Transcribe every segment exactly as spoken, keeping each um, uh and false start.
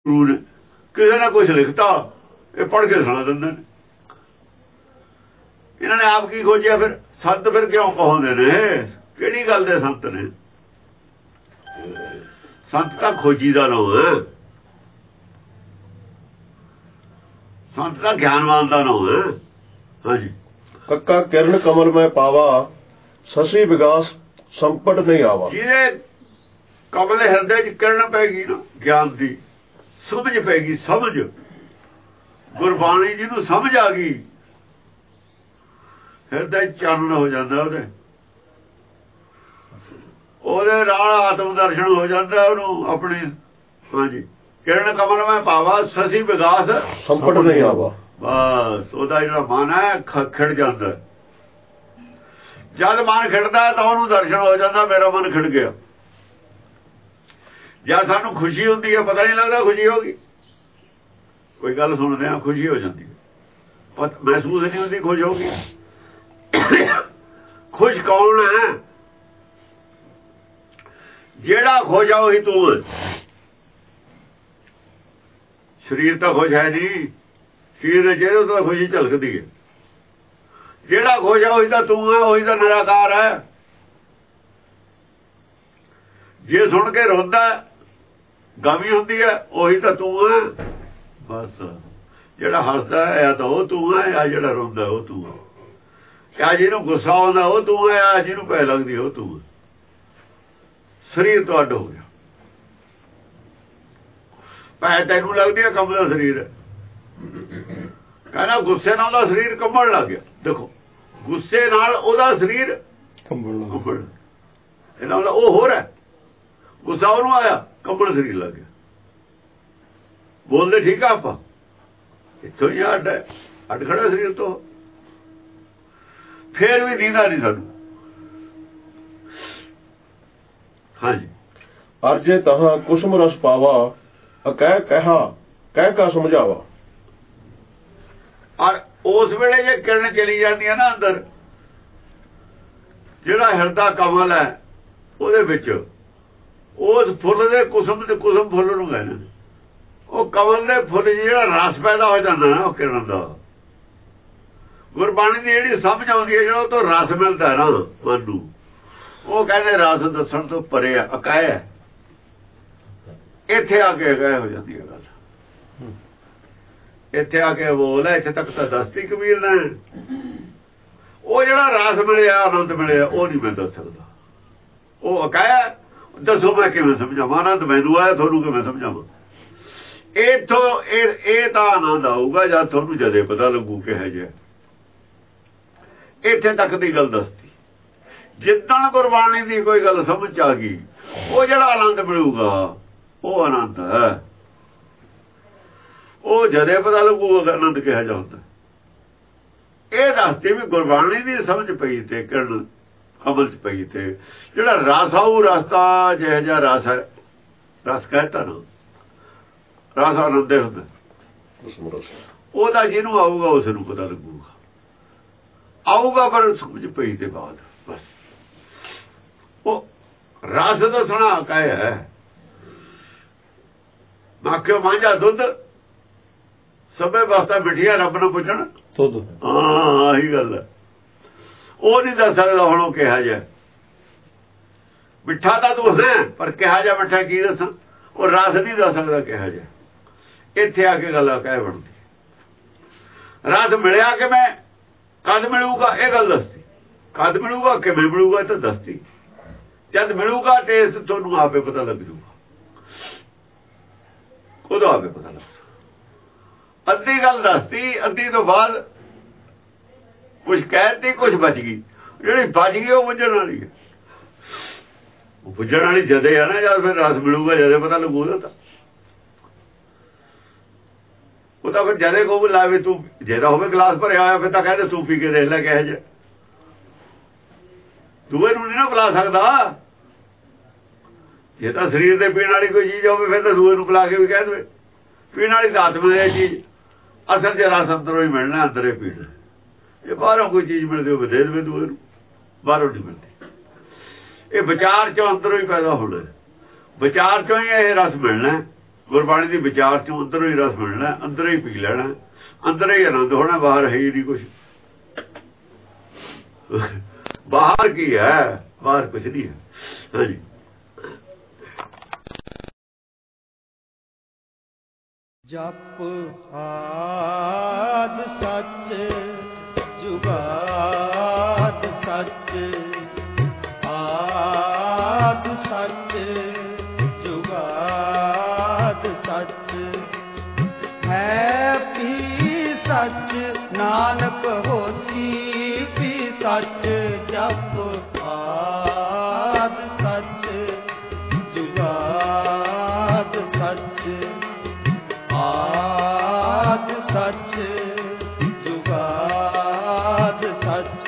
ਗੁਰੂ ਨੇ ਕਿਸੇ ਨੇ ਕੁਛ ਲਿਖਤਾ, ਇਹ ਪੜ੍ਹ ਕੇ ਸੁਣਾ ਦਿੰਦੇ ਨੇ। ਇਹਨਾਂ ਨੇ ਆਪ ਕੀ ਖੋਜਿਆ? ਫਿਰ ਸੰਤ ਫਿਰ ਕਿਉਂ ਕਹਾਉਂਦੇ ਨੇ? ਕਿਹੜੀ ਗੱਲ ਦੇ ਸੰਤ ਨੇ? ਸੰਤ ਤਾਂ ਖੋਜੀ ਦਾ ਨਾਮ ਹੈ, ਸੰਤ ਤਾਂ ਗਿਆਨਵਾਨ ਦਾ ਨਾਮ ਹੈ। ਹਾਂਜੀ। ਕੱਕਾ ਕਿਰਨ ਕਮਲ ਮੈਂ ਪਾਵਾ, ਸਸੀ ਵਿਗਾਸ ਸੰਕਟ ਨਹੀਂ ਆਵਾ। ਜਿਹਦੇ ਕਮਲ ਹਿਰਦੇ ਚ ਕਿਰਨ ਪੈ ਗਈ ਨਾ, ਗਿਆਨ ਦੀ ਸਮਝ ਪੈ ਗਈ, ਸਮਝ ਗੁਰਬਾਣੀ ਜਿਹਨੂੰ ਸਮਝ ਆ ਗਈ, ਹਿਰਦੇ ਚਾਨਣ ਹੋ ਜਾਂਦਾ ਉਹਦੇ ਉਹਦੇ ਨਾਲ ਆਤਮ ਦਰਸ਼ਨ ਹੋ ਜਾਂਦਾ ਉਹਨੂੰ ਆਪਣੀ। ਹਾਂਜੀ। ਕਿਰਨ ਕਮਲ ਮੈਂ ਪਾਵਾ, ਸਸੀ ਵਿਗਾਸ ਸੰਕਟ ਨਹੀਂ ਆਵਾ। ਬਸ ਉਹਦਾ ਜਿਹੜਾ ਮਨ ਹੈ ਖਿੜ ਜਾਂਦਾ। ਜਦ ਮਨ ਖਿੜਦਾ ਤਾਂ ਉਹਨੂੰ ਦਰਸ਼ਨ ਹੋ ਜਾਂਦਾ, ਮੇਰਾ ਮਨ ਖਿੜ ਗਿਆ। ਜਦ ਸਾਨੂੰ ਖੁਸ਼ੀ ਹੁੰਦੀ ਹੈ ਪਤਾ ਨਹੀਂ ਲੱਗਦਾ ਖੁਸ਼ੀ ਹੋ ਗਈ। ਕੋਈ ਗੱਲ ਸੁਣਦੇ ਆ ਖੁਸ਼ੀ ਹੋ ਜਾਂਦੀ ਹੈ, ਪਤਾ ਮਹਿਸੂਸ ਨਹੀਂ ਹੁੰਦੀ ਖੁਸ਼ ਹੋ ਗਈ। ਖੁਸ਼ ਕੌਣ ਹੈ? ਜਿਹੜਾ ਖੁਸ਼ ਆ ਉਹੀ ਤੂੰ ਹੈ। ਸਰੀਰ ਤਾਂ ਖੁਸ਼ ਹੈ ਨਹੀਂ, ਸਰੀਰ ਦੇ ਚਿਹਰੇ ਤੋਂ ਖੁਸ਼ੀ ਝਲਕਦੀ ਹੈ। ਜਿਹੜਾ ਖੁਸ਼ ਆ ਉਹੀ ਤਾਂ ਤੂੰ ਹੈ, ਉਹੀ ਤਾਂ ਨਿਰਾਕਾਰ ਹੈ। ਜੇ ਸੁਣ ਕੇ ਰੋਂਦਾ ਗਮੀ ਹੁੰਦੀ ਹੈ, ਉਹੀ ਤਾਂ ਤੂੰ ਹੈ। ਬਸ ਜਿਹੜਾ ਹੱਸਦਾ ਹੈ ਤਾਂ ਉਹ ਤੂੰ ਹੈ, ਆ ਜਿਹੜਾ ਰੋਂਦਾ ਉਹ ਤੂੰ ਹੈ। ਆ ਜਿਹਨੂੰ ਗੁੱਸਾ ਆਉਂਦਾ ਉਹ ਤੂੰ ਹੈ, ਆ ਜਿਹਨੂੰ ਪੈ ਲੱਗਦੀ ਉਹ ਤੂੰ ਹੈ। ਸਰੀਰ ਤੁਹਾਡਾ ਹੋ ਗਿਆ, ਪੈ ਤੈਨੂੰ ਲੱਗਦੀ ਹੈ ਕੰਮ ਦਾ ਸਰੀਰ ਹੈ। ਕਹਿੰਦਾ ਗੁੱਸੇ ਨਾਲ ਉਹਦਾ ਸਰੀਰ ਕੰਬਣ ਲੱਗ ਗਿਆ। ਦੇਖੋ ਗੁੱਸੇ ਨਾਲ ਉਹਦਾ ਸਰੀਰ ਕੰਬਣ ਕੰਬਣ ਇਹਨਾਂ ਦਾ ਉਹ ਹੋਰ ਹੈ। ਗੁੱਸਾ ਉਹਨੂੰ ਆਇਆ, ਕੰਬਣ ਸਰੀਰ ਲੱਗ ਗਿਆ। ਬੋਲਦੇ ਠੀਕ ਆ ਆਪਾਂ, ਇੱਥੋਂ ਹੀ ਅੱਡ ਹੈ, ਅੱਡ ਖੜਾ ਸਰੀਰ ਤੋਂ। ਫੇਰ ਵੀ ਦੀਦਾ ਨਹੀਂ ਸਾਨੂੰ। ਹਾਂਜੀ। ਅਰਜੇ ਤਹਾਂ ਕੁਸਮ ਰਸ ਪਾਵਾ, ਅਕਹਿ ਕਹਾ ਕਹਿ ਕਾ ਸਮਝਾਵਾ। ਔਰ ਉਸ ਵੇਲੇ ਜੇ ਕਿਰਨ ਚਲੀ ਜਾਂਦੀ ਹੈ ਨਾ ਅੰਦਰ, ਜਿਹੜਾ ਹਿਰਦਾ ਕਮਲ ਹੈ ਉਹਦੇ ਵਿੱਚ, ਉਸ ਫੁੱਲ ਦੇ ਕੁਸਮ ਦੇ ਕੁਸਮ ਫੁੱਲ ਨੂੰ ਕਹਿੰਦੇ, ਉਹ ਕਮਲ ਦੇ ਫੁੱਲ ਜਿਹੜਾ ਰਸ ਪੈਦਾ ਹੋ ਜਾਂਦਾ ਨਾ, ਉਹ ਕਿਰਨ ਦਾ। ਗੁਰਬਾਣੀ ਦੀ ਜਿਹੜੀ ਸਮਝ ਆਉਂਦੀ ਹੈ, ਜਿਹੜਾ ਉਹ ਤੋਂ ਰਸ ਮਿਲਦਾ ਨਾ ਮਨ ਨੂੰ, ਉਹ ਕਹਿੰਦੇ ਰਸ ਦੱਸਣ ਤੋਂ ਪਰੇ ਆ, ਅਕਾਇ ਹੈ। ਇੱਥੇ ਆ ਕੇ ਅਕਾਇ ਹੋ ਜਾਂਦੀ ਹੈ ਗੱਲ। ਇੱਥੇ ਆ ਕੇ ਬੋਲ ਹੈ, ਇੱਥੇ ਤੱਕ ਤਾਂ ਦੱਸਤੀ ਕਬੀਰ ਨੇ। ਉਹ ਜਿਹੜਾ ਰਸ ਮਿਲਿਆ, ਆਨੰਦ ਮਿਲਿਆ, ਉਹ ਨਹੀਂ ਮੈਂ ਦੱਸ ਸਕਦਾ। ਉਹ ਅਕਾਇ। ਦੱਸੋ ਮੈਂ ਕਿਵੇਂ ਸਮਝਾਵਾਂ? ਆਨੰਦ ਮੈਨੂੰ ਆਇਆ, ਤੁਹਾਨੂੰ ਕਿਵੇਂ ਸਮਝਾਵਾਂ? ਇੱਥੋਂ ਇਹ ਇਹ ਤਾਂ ਆਨੰਦ ਆਊਗਾ ਜਦ ਤੁਹਾਨੂੰ ਜਦੇ ਪਤਾ ਲੱਗੂ ਕਿਹੋ ਜਿਹਾ। ਇੱਥੇ ਤੱਕ ਦੀ ਗੱਲ ਦੱਸਦੀ। ਜਿੱਦਣ ਗੁਰਬਾਣੀ ਦੀ ਕੋਈ ਗੱਲ ਸਮਝ ਆ ਗਈ, ਉਹ ਜਿਹੜਾ ਆਨੰਦ ਮਿਲੂਗਾ ਉਹ ਆਨੰਦ ਹੈ। ਉਹ ਜਦੇ ਪਤਾ ਲੱਗੂਗਾ ਆਨੰਦ ਕਿਹੋ ਜਿਹਾ ਹੁੰਦਾ। ਇਹ ਦੱਸਦੀ ਵੀ ਗੁਰਬਾਣੀ ਦੀ ਸਮਝ ਪਈ ਤੇ ਕਿਰਨ ਅਮਲ ਚ ਪਈ ਤੇ ਜਿਹੜਾ ਰਸ ਆਊ, ਰਸਤਾ ਜਿਹੋ ਜਿਹਾ ਰਸ ਹੈ, ਰਸ ਕਹਿਤਾ ਨਾ, ਰਸ ਆਨੰਦ ਹੁੰਦਾ। ਉਹਦਾ ਜਿਹਨੂੰ ਆਊਗਾ ਉਸ ਨੂੰ ਪਤਾ ਲੱਗੂਗਾ। ਆਊਗਾ ਪਰ ਸਮਝ ਪਈ ਤੇ ਬਾਅਦ ਬਸ। ਉਹ ਰਸ ਦੱਸਣਾ ਕਾਇ ਹੈ। ਮਾਖਿਓ ਮਾਂਝਾ ਦੁੱਧ, ਸਭੇ ਵਾਸਤਾ ਮਿੱਠੀਆ ਰੱਬ ਨੂੰ ਪੁੱਛਣ ਦੁੱਧ। ਹਾਂ ਆਹੀ ਗੱਲ ਹੈ। ਉਹ ਨਹੀਂ ਦੱਸ ਸਕਦਾ ਹੁਣ ਉਹ ਕਿਹਾ ਜਾ ਮਿੱਠਾ ਤਾਂ ਤੂੰ ਹੈ, ਪਰ ਕਿਹਾ ਜਾ ਮਿੱਠਾ ਕੀ ਦੱਸਾਂ? ਉਹ ਰਸ ਨਹੀਂ ਦੱਸ ਸਕਦਾ ਕਿਹਾ ਜਾ। ਇੱਥੇ ਆ ਕੇ ਗੱਲ ਕਹਿ ਬਣਦੀ। ਰਸ ਮਿਲਿਆ ਕਿ ਮੈਂ ਕਦ ਮਿਲੂਗਾ ਇਹ ਗੱਲ ਦੱਸਦੀ। ਕਦ ਮਿਲੂਗਾ ਕਿਵੇਂ ਮਿਲੂਗਾ ਇਹ ਤਾਂ ਦੱਸਦੀ। ਜਦ ਮਿਲੂਗਾ ਟੇਸਟ ਤੁਹਾਨੂੰ ਆਪੇ ਪਤਾ ਲੱਗ ਜੂਗਾ, ਉਦੋਂ ਆਪੇ ਪਤਾ ਲੱਗ। ਅੱਧੀ ਗੱਲ ਦੱਸਦੀ, ਅੱਧੀ ਤੋਂ ਬਾਅਦ ਕੁਛ ਕਹਿਤੀ, ਕੁਛ ਬਚ ਗਈ। ਜਿਹੜੀ ਬਚ ਗਈ ਉਹ ਬੁੱਝਣ ਵਾਲੀ ਹੈ। ਉਹ ਬੁੱਝਣ ਵਾਲੀ ਜਦੇ ਆ ਨਾ, ਜਦ ਫਿਰ ਰਸ ਮਿਲੂਗਾ ਜਦੇ ਪਤਾ ਲੱਗੂਗਾ। ਤਾਂ ਉਹ ਤਾਂ ਫਿਰ ਜਦੇ ਕੋ ਲਾਵੇ ਤੂੰ ਜਿਹੜਾ ਹੋਵੇ ਗਲਾਸ ਭਰਿਆ ਹੋਇਆ, ਫਿਰ ਤਾਂ ਕਹਿੰਦੇ ਤੂੰ ਪੀ ਕੇ ਦੇਖ ਲੈ ਕਿਹੋ ਜਿਹਾ। ਦੂਏ ਨੂੰ ਨਹੀਂ ਨਾ ਪਿਲਾ ਸਕਦਾ। ਜੇ ਤਾਂ ਸਰੀਰ ਦੇ ਪੀਣ ਵਾਲੀ ਕੋਈ ਚੀਜ਼ ਹੋਵੇ, ਫਿਰ ਤਾਂ ਦੂਏ ਨੂੰ ਪਿਲਾ ਕੇ ਵੀ ਕਹਿ ਦੇਵੇ। ਪੀਣ ਵਾਲੀ ਤਾਂ ਆਤਮਾ ਦੀ ਚੀਜ਼, ਅਸਲ ਚ ਰਸ ਅੰਦਰੋਂ ਹੀ ਮਿਲਣਾ, ਅੰਦਰੇ ਪੀਣਾ। ਜੇ ਬਾਹਰੋਂ ਕੋਈ ਚੀਜ਼ ਮਿਲਦੀ ਹੋਵੇ ਦੇ ਦੇਵੇ ਦੂਏ ਨੂੰ, ਬਾਹਰੋਂ ਨਹੀਂ ਮਿਲਦੀ। ਇਹ ਵਿਚਾਰ ਚੋਂ ਅੰਦਰੋਂ ਹੀ ਪੈਦਾ ਹੋਣਾ, ਵਿਚਾਰ ਚੋਂ ਹੀ ਇਹ ਰਸ ਮਿਲਣਾ। ਗੁਰਬਾਣੀ ਦੀ ਵਿਚਾਰ ਚੋਂ ਅੰਦਰੋਂ ਹੀ ਰਸ ਮਿਲਣਾ, ਅੰਦਰ ਹੀ ਪੀ ਲੈਣਾ, ਅੰਦਰ ਹੀ ਆਨੰਦ ਹੋਣਾ, ਬਾਹਰ ਹੈ ਹੀ ਨਹੀਂ ਕੁਛ। ਬਾਹਰ ਕੀ ਹੈ? ਬਾਹਰ ਕੁਛ ਨਹੀਂ ਹੈ। ਹਾਂਜੀ ਜਪ ਆਦ ਸੱਚ ਜੁਗਾਦ ਸੱਚ, ਆਦ ਸੱਚ ਜੁਗਾਦ ਸੱਚ, ਹੈ ਵੀ ਸੱਚ ਨਾਨਕ ਹੋਸੀ ਵੀ ਸੱਚ। ਜਪ ਆਦ ਸੱਚ ਜੁਗਾਦ ਸੱਚ, ਆਦ ਸੱਚ ਜੁਗਾਦ ਸੱਚ,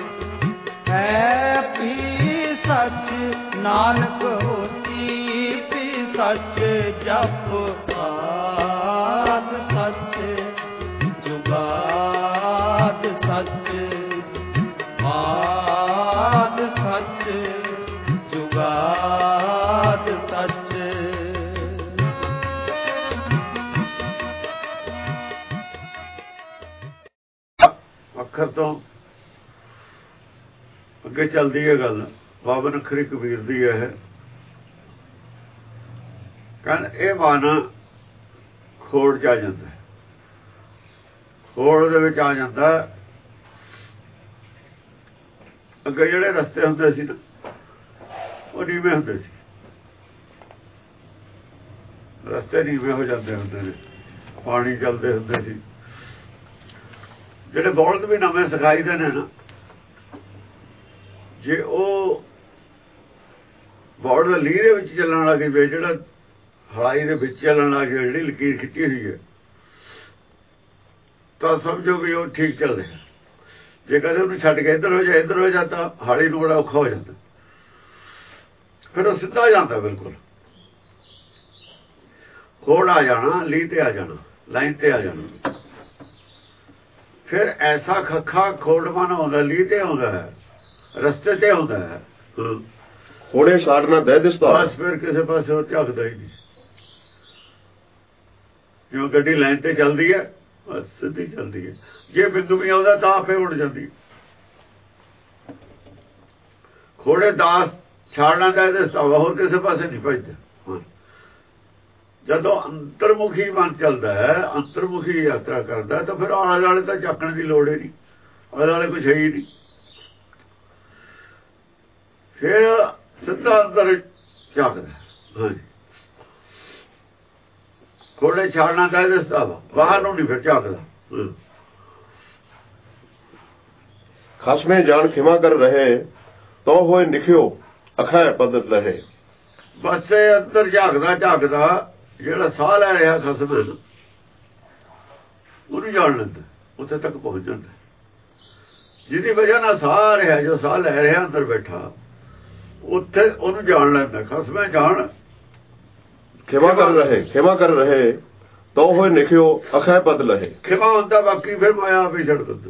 ਹੈ ਵੀ ਸੱਚ ਨਾਨਕ ਹੋਸੀ ਵੀ ਸੱਚ। ਜਪ ਆਦ ਸੱਚ ਜੁਗਾਦ ਸੱਚ, ਆਦ ਸੱਚ ਜੁਗਾਦ ਸੱਚ। ਅੱਖਰ ਤੋਂ ਅੱਗੇ ਚੱਲਦੀ ਹੈ ਗੱਲ। ਬਾਬਨ ਅੱਖਰੀ ਕਬੀਰ ਦੀ ਹੈ। ਕਹਿੰਦੇ ਇਹ ਮਨ ਖੋੜ ਚ ਆ ਜਾਂਦਾ, ਖੋੜ ਦੇ ਵਿੱਚ ਆ ਜਾਂਦਾ। ਅੱਗੇ ਜਿਹੜੇ ਰਸਤੇ ਹੁੰਦੇ ਸੀ ਨਾ ਉਹ ਨੀਵੇਂ ਹੁੰਦੇ ਸੀ, ਰਸਤੇ ਨੀਵੇਂ ਹੋ ਜਾਂਦੇ ਹੁੰਦੇ ਨੇ, ਪਾਣੀ ਚੱਲਦੇ ਹੁੰਦੇ ਸੀ। ਜਿਹੜੇ ਬੌਲਦ ਵੀ ਨਵੇਂ ਸਿਖਾਈ ਦੇ ਨੇ ਨਾ, ਜੇ ਉਹ ਬੌਲਦ ਲੀਹ ਦੇ ਵਿੱਚ ਚੱਲਣ ਲੱਗ ਪਏ, ਜਿਹੜਾ ਹਲਾਈ ਦੇ ਵਿੱਚ ਚੱਲਣ ਲੱਗ ਗਿਆ, ਜਿਹੜੀ ਲਕੀਰ ਖਿੱਚੀ ਹੋਈ ਹੈ, ਤਾਂ ਸਮਝੋ ਵੀ ਉਹ ਠੀਕ ਚੱਲ ਰਿਹਾ। ਜੇ ਕਦੇ ਉਹਨੂੰ ਛੱਡ ਕੇ ਇੱਧਰ ਹੋ ਜਾ ਇੱਧਰ ਹੋ ਜਾ ਤਾਂ ਹਾਲੀ ਨੂੰ ਬੜਾ ਔਖਾ ਹੋ ਜਾਂਦਾ। ਫਿਰ ਉਹ ਸਿੱਧਾ ਜਾਂਦਾ, ਬਿਲਕੁਲ ਖੋੜ ਆ ਜਾਣਾ, ਲੀਹ ਤੇ ਆ ਜਾਣਾ, ਲਾਈਨ ਤੇ ਆ ਜਾਣਾ। ਫਿਰ ਐਸਾ ਖੱਖਾ ਖੋੜਵਾਨ ਆਉਂਦਾ, ਲੀਹ ਤੇ ਆਉਂਦਾ ਹੈ, ਰਸਤੇ ਤੇ ਆਉਂਦਾ ਹੈ। ਖੋੜੇ ਛਾੜਨਾ ਦੇ ਦਿਸਦਾ, ਬਸ ਫਿਰ ਕਿਸੇ ਪਾਸੇ ਉਹ ਝਾਕਦਾ ਹੀ ਨਹੀਂ। ਜਿਵੇਂ ਗੱਡੀ ਲਾਈਨ ਤੇ ਚੱਲਦੀ ਹੈ, ਬਸ ਸਿੱਧੀ ਚੱਲਦੀ ਹੈ। ਜੇ ਬਿੰਦੂ ਵੀ ਆਉਂਦਾ ਤਾਂ ਆਪੇ ਉੱਡ ਜਾਂਦੀ। ਖੋੜੇ ਦਾਸ ਛਾੜਨਾ ਦਾ ਦਿਸਦਾ, ਹੋਰ ਕਿਸੇ ਪਾਸੇ ਨਹੀਂ ਭਜਦਾ। ਜਦੋਂ ਅੰਤਰਮੁਖੀ ਮਨ ਚੱਲਦਾ ਹੈ, ਅੰਤਰਮੁਖੀ ਯਾਤਰਾ ਕਰਦਾ, ਤਾਂ ਫਿਰ ਆਲੇ ਦੁਆਲੇ ਤਾਂ ਝਾਕਣ ਦੀ ਲੋੜ ਹੀ ਨਹੀਂ, ਆਲੇ ਦੁਆਲੇ ਕੁਛ ਹੈ ਹੀ ਨਹੀਂ। ਫਿਰ ਸਿੱਧਾ ਅੰਦਰ ਝਾਕਦਾ। ਹਾਂਜੀ ਖੋੜੇ ਛਾੜਨਾ ਦਾ ਦਿਸਦਾ ਵਾ, ਬਾਹਰ ਨੂੰ ਨਹੀਂ ਫਿਰ ਝਾਕਦਾ। ਖਸਮੇ ਜਾਣ ਖਿਮਾ ਕਰ ਰਹੇ, ਤੋ ਹੋਏ ਨਿਖਿਓ ਅਖੈ ਪਦਤ ਲਹੇ। ਬਸ ਅੰਦਰ ਝਾਕਦਾ ਝਾਕਦਾ ਜਿਹੜਾ ਸਾਹ ਲੈ ਰਿਹਾ ਖਸਮ ਉਹਨੂੰ ਜਾਣ ਲੈਂਦਾ, ਉੱਥੇ ਤੱਕ ਪਹੁੰਚ ਜਾਂਦਾ। ਜਿਹਦੀ ਵਜ੍ਹਾ ਨਾਲ ਸਾਹ ਰਿਹਾ, ਜੋ ਸਾਹ ਲੈ ਰਿਹਾ ਅੰਦਰ ਬੈਠਾ, ਉੱਥੇ ਉਹਨੂੰ ਜਾਣ ਲੈਂਦਾ। ਖਸਮੇ ਜਾਣ ਖਿਮਾ ਕਰ ਰਹੇ, ਖਿਮਾ ਕਰ ਰਹੇ, ਤੋ ਹੋਏ ਨਿਖਿਓ ਅਖੈ ਪਦ ਲਹੇ। ਖਿਮਾ ਹੁੰਦਾ, ਬਾਕੀ ਫਿਰ ਮਾਇਆ ਆਪੇ ਛੱਡ ਦਿੰਦਾ।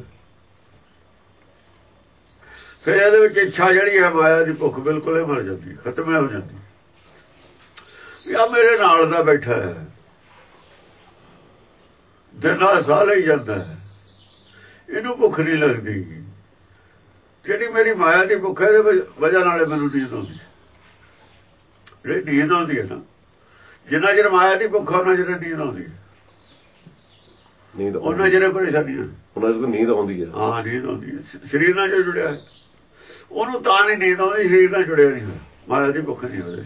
ਫਿਰ ਇਹਦੇ ਵਿੱਚ ਇੱਛਾ ਜਿਹੜੀ ਹੈ, ਮਾਇਆ ਦੀ ਭੁੱਖ ਬਿਲਕੁਲ ਹੀ ਮਰ ਜਾਂਦੀ, ਖਤਮ ਹੋ ਜਾਂਦੀ। ਵੀ ਆ ਮੇਰੇ ਨਾਲ ਦਾ ਬੈਠਾ ਹੈ, ਦਿਨ ਨਾਲ ਸਾਹ ਲਈ ਜਾਂਦਾ ਹੈ, ਇਹਨੂੰ ਭੁੱਖ ਨਹੀਂ ਲੱਗਦੀ। ਜਿਹੜੀ ਮੇਰੀ ਮਾਇਆ ਦੀ ਭੁੱਖ ਹੈ, ਇਹਦੇ ਵਜ੍ਹਾ ਨਾਲ ਮੈਨੂੰ ਨੀਂਦ ਆਉਂਦੀ। ਜਿਹੜੀ ਨੀਂਦ ਆਉਂਦੀ ਹੈ ਨਾ, ਜਿੰਨਾ ਚਿਰ ਮਾਇਆ ਦੀ ਭੁੱਖ ਉਹਨਾਂ ਚਿਰ ਨੀਂਦ ਆਉਂਦੀ ਹੈ, ਨੀਂਦ ਉਹਨਾਂ ਚਿਰ ਪਰੇਸ਼ਾਨੀ ਉਹਨਾਂ ਚਿਰ ਨੀਂਦ ਆਉਂਦੀ ਹੈ। ਹਾਂ ਨੀਂਦ ਆਉਂਦੀ ਹੈ, ਸਰੀਰ ਨਾਲ ਜੋ ਜੁੜਿਆ ਉਹਨੂੰ ਤਾਂ ਨਹੀਂ ਨੀਂਦ ਆਉਂਦੀ, ਸਰੀਰ ਨਾਲ ਜੁੜਿਆ ਨਹੀਂ ਹੋਇਆ, ਮਾਇਆ ਦੀ ਭੁੱਖ ਨਹੀਂ ਹੋਈ।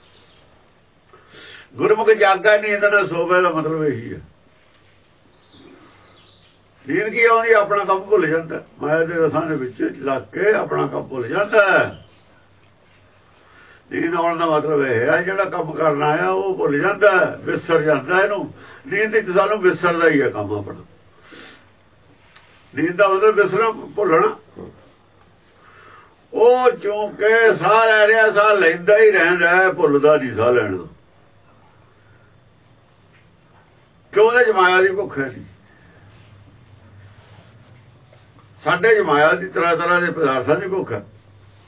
ਗੁਰਮੁਖ ਜਾਗਦਾ ਨੀਂਦ ਨਾਲ ਸੋਵੇ ਦਾ ਮਤਲਬ ਇਹੀ ਹੈ। ਨੀਂਦ ਕੀ ਆਉਂਦੀ, ਆਪਣਾ ਕੰਮ ਭੁੱਲ ਜਾਂਦਾ, ਮਾਇਆ ਦੇ ਰਸਾਂ ਦੇ ਵਿੱਚ ਲੱਗ ਕੇ ਆਪਣਾ ਕੰਮ ਭੁੱਲ ਜਾਂਦਾ। ਨੀਂਦ ਆਉਣ ਦਾ ਮਤਲਬ ਇਹ ਹੈ, ਜਿਹੜਾ ਕੰਮ ਕਰਨਾ ਆਇਆ ਉਹ ਭੁੱਲ ਜਾਂਦਾ, ਵਿਸਰ ਜਾਂਦਾ। ਇਹਨੂੰ ਨੀਂਦ ਵਿੱਚ ਸਾਨੂੰ ਵਿਸਰਦਾ ਹੀ ਹੈ ਕੰਮ ਆਪਣਾ। ਨੀਂਦ ਦਾ ਮਤਲਬ ਵਿਸਰਨਾ, ਭੁੱਲਣਾ। ਉਹ ਚੂੰਕਿ ਸਾਹ ਲੈ ਰਿਹਾ, ਸਾਹ ਲੈਂਦਾ ਹੀ ਰਹਿੰਦਾ, ਭੁੱਲਦਾ ਨਹੀਂ ਸਾਹ ਲੈਣਾ। ਕਿਉਂ? ਉਹਦੇ ਚ ਮਾਇਆ ਦੀ ਭੁੱਖ ਹੈ। ਸਾਡੇ ਚ ਮਾਇਆ ਦੀ ਤਰ੍ਹਾਂ ਤਰ੍ਹਾਂ ਦੇ ਪਦਾਰਥਾਂ ਦੀ ਭੁੱਖ ਹੈ।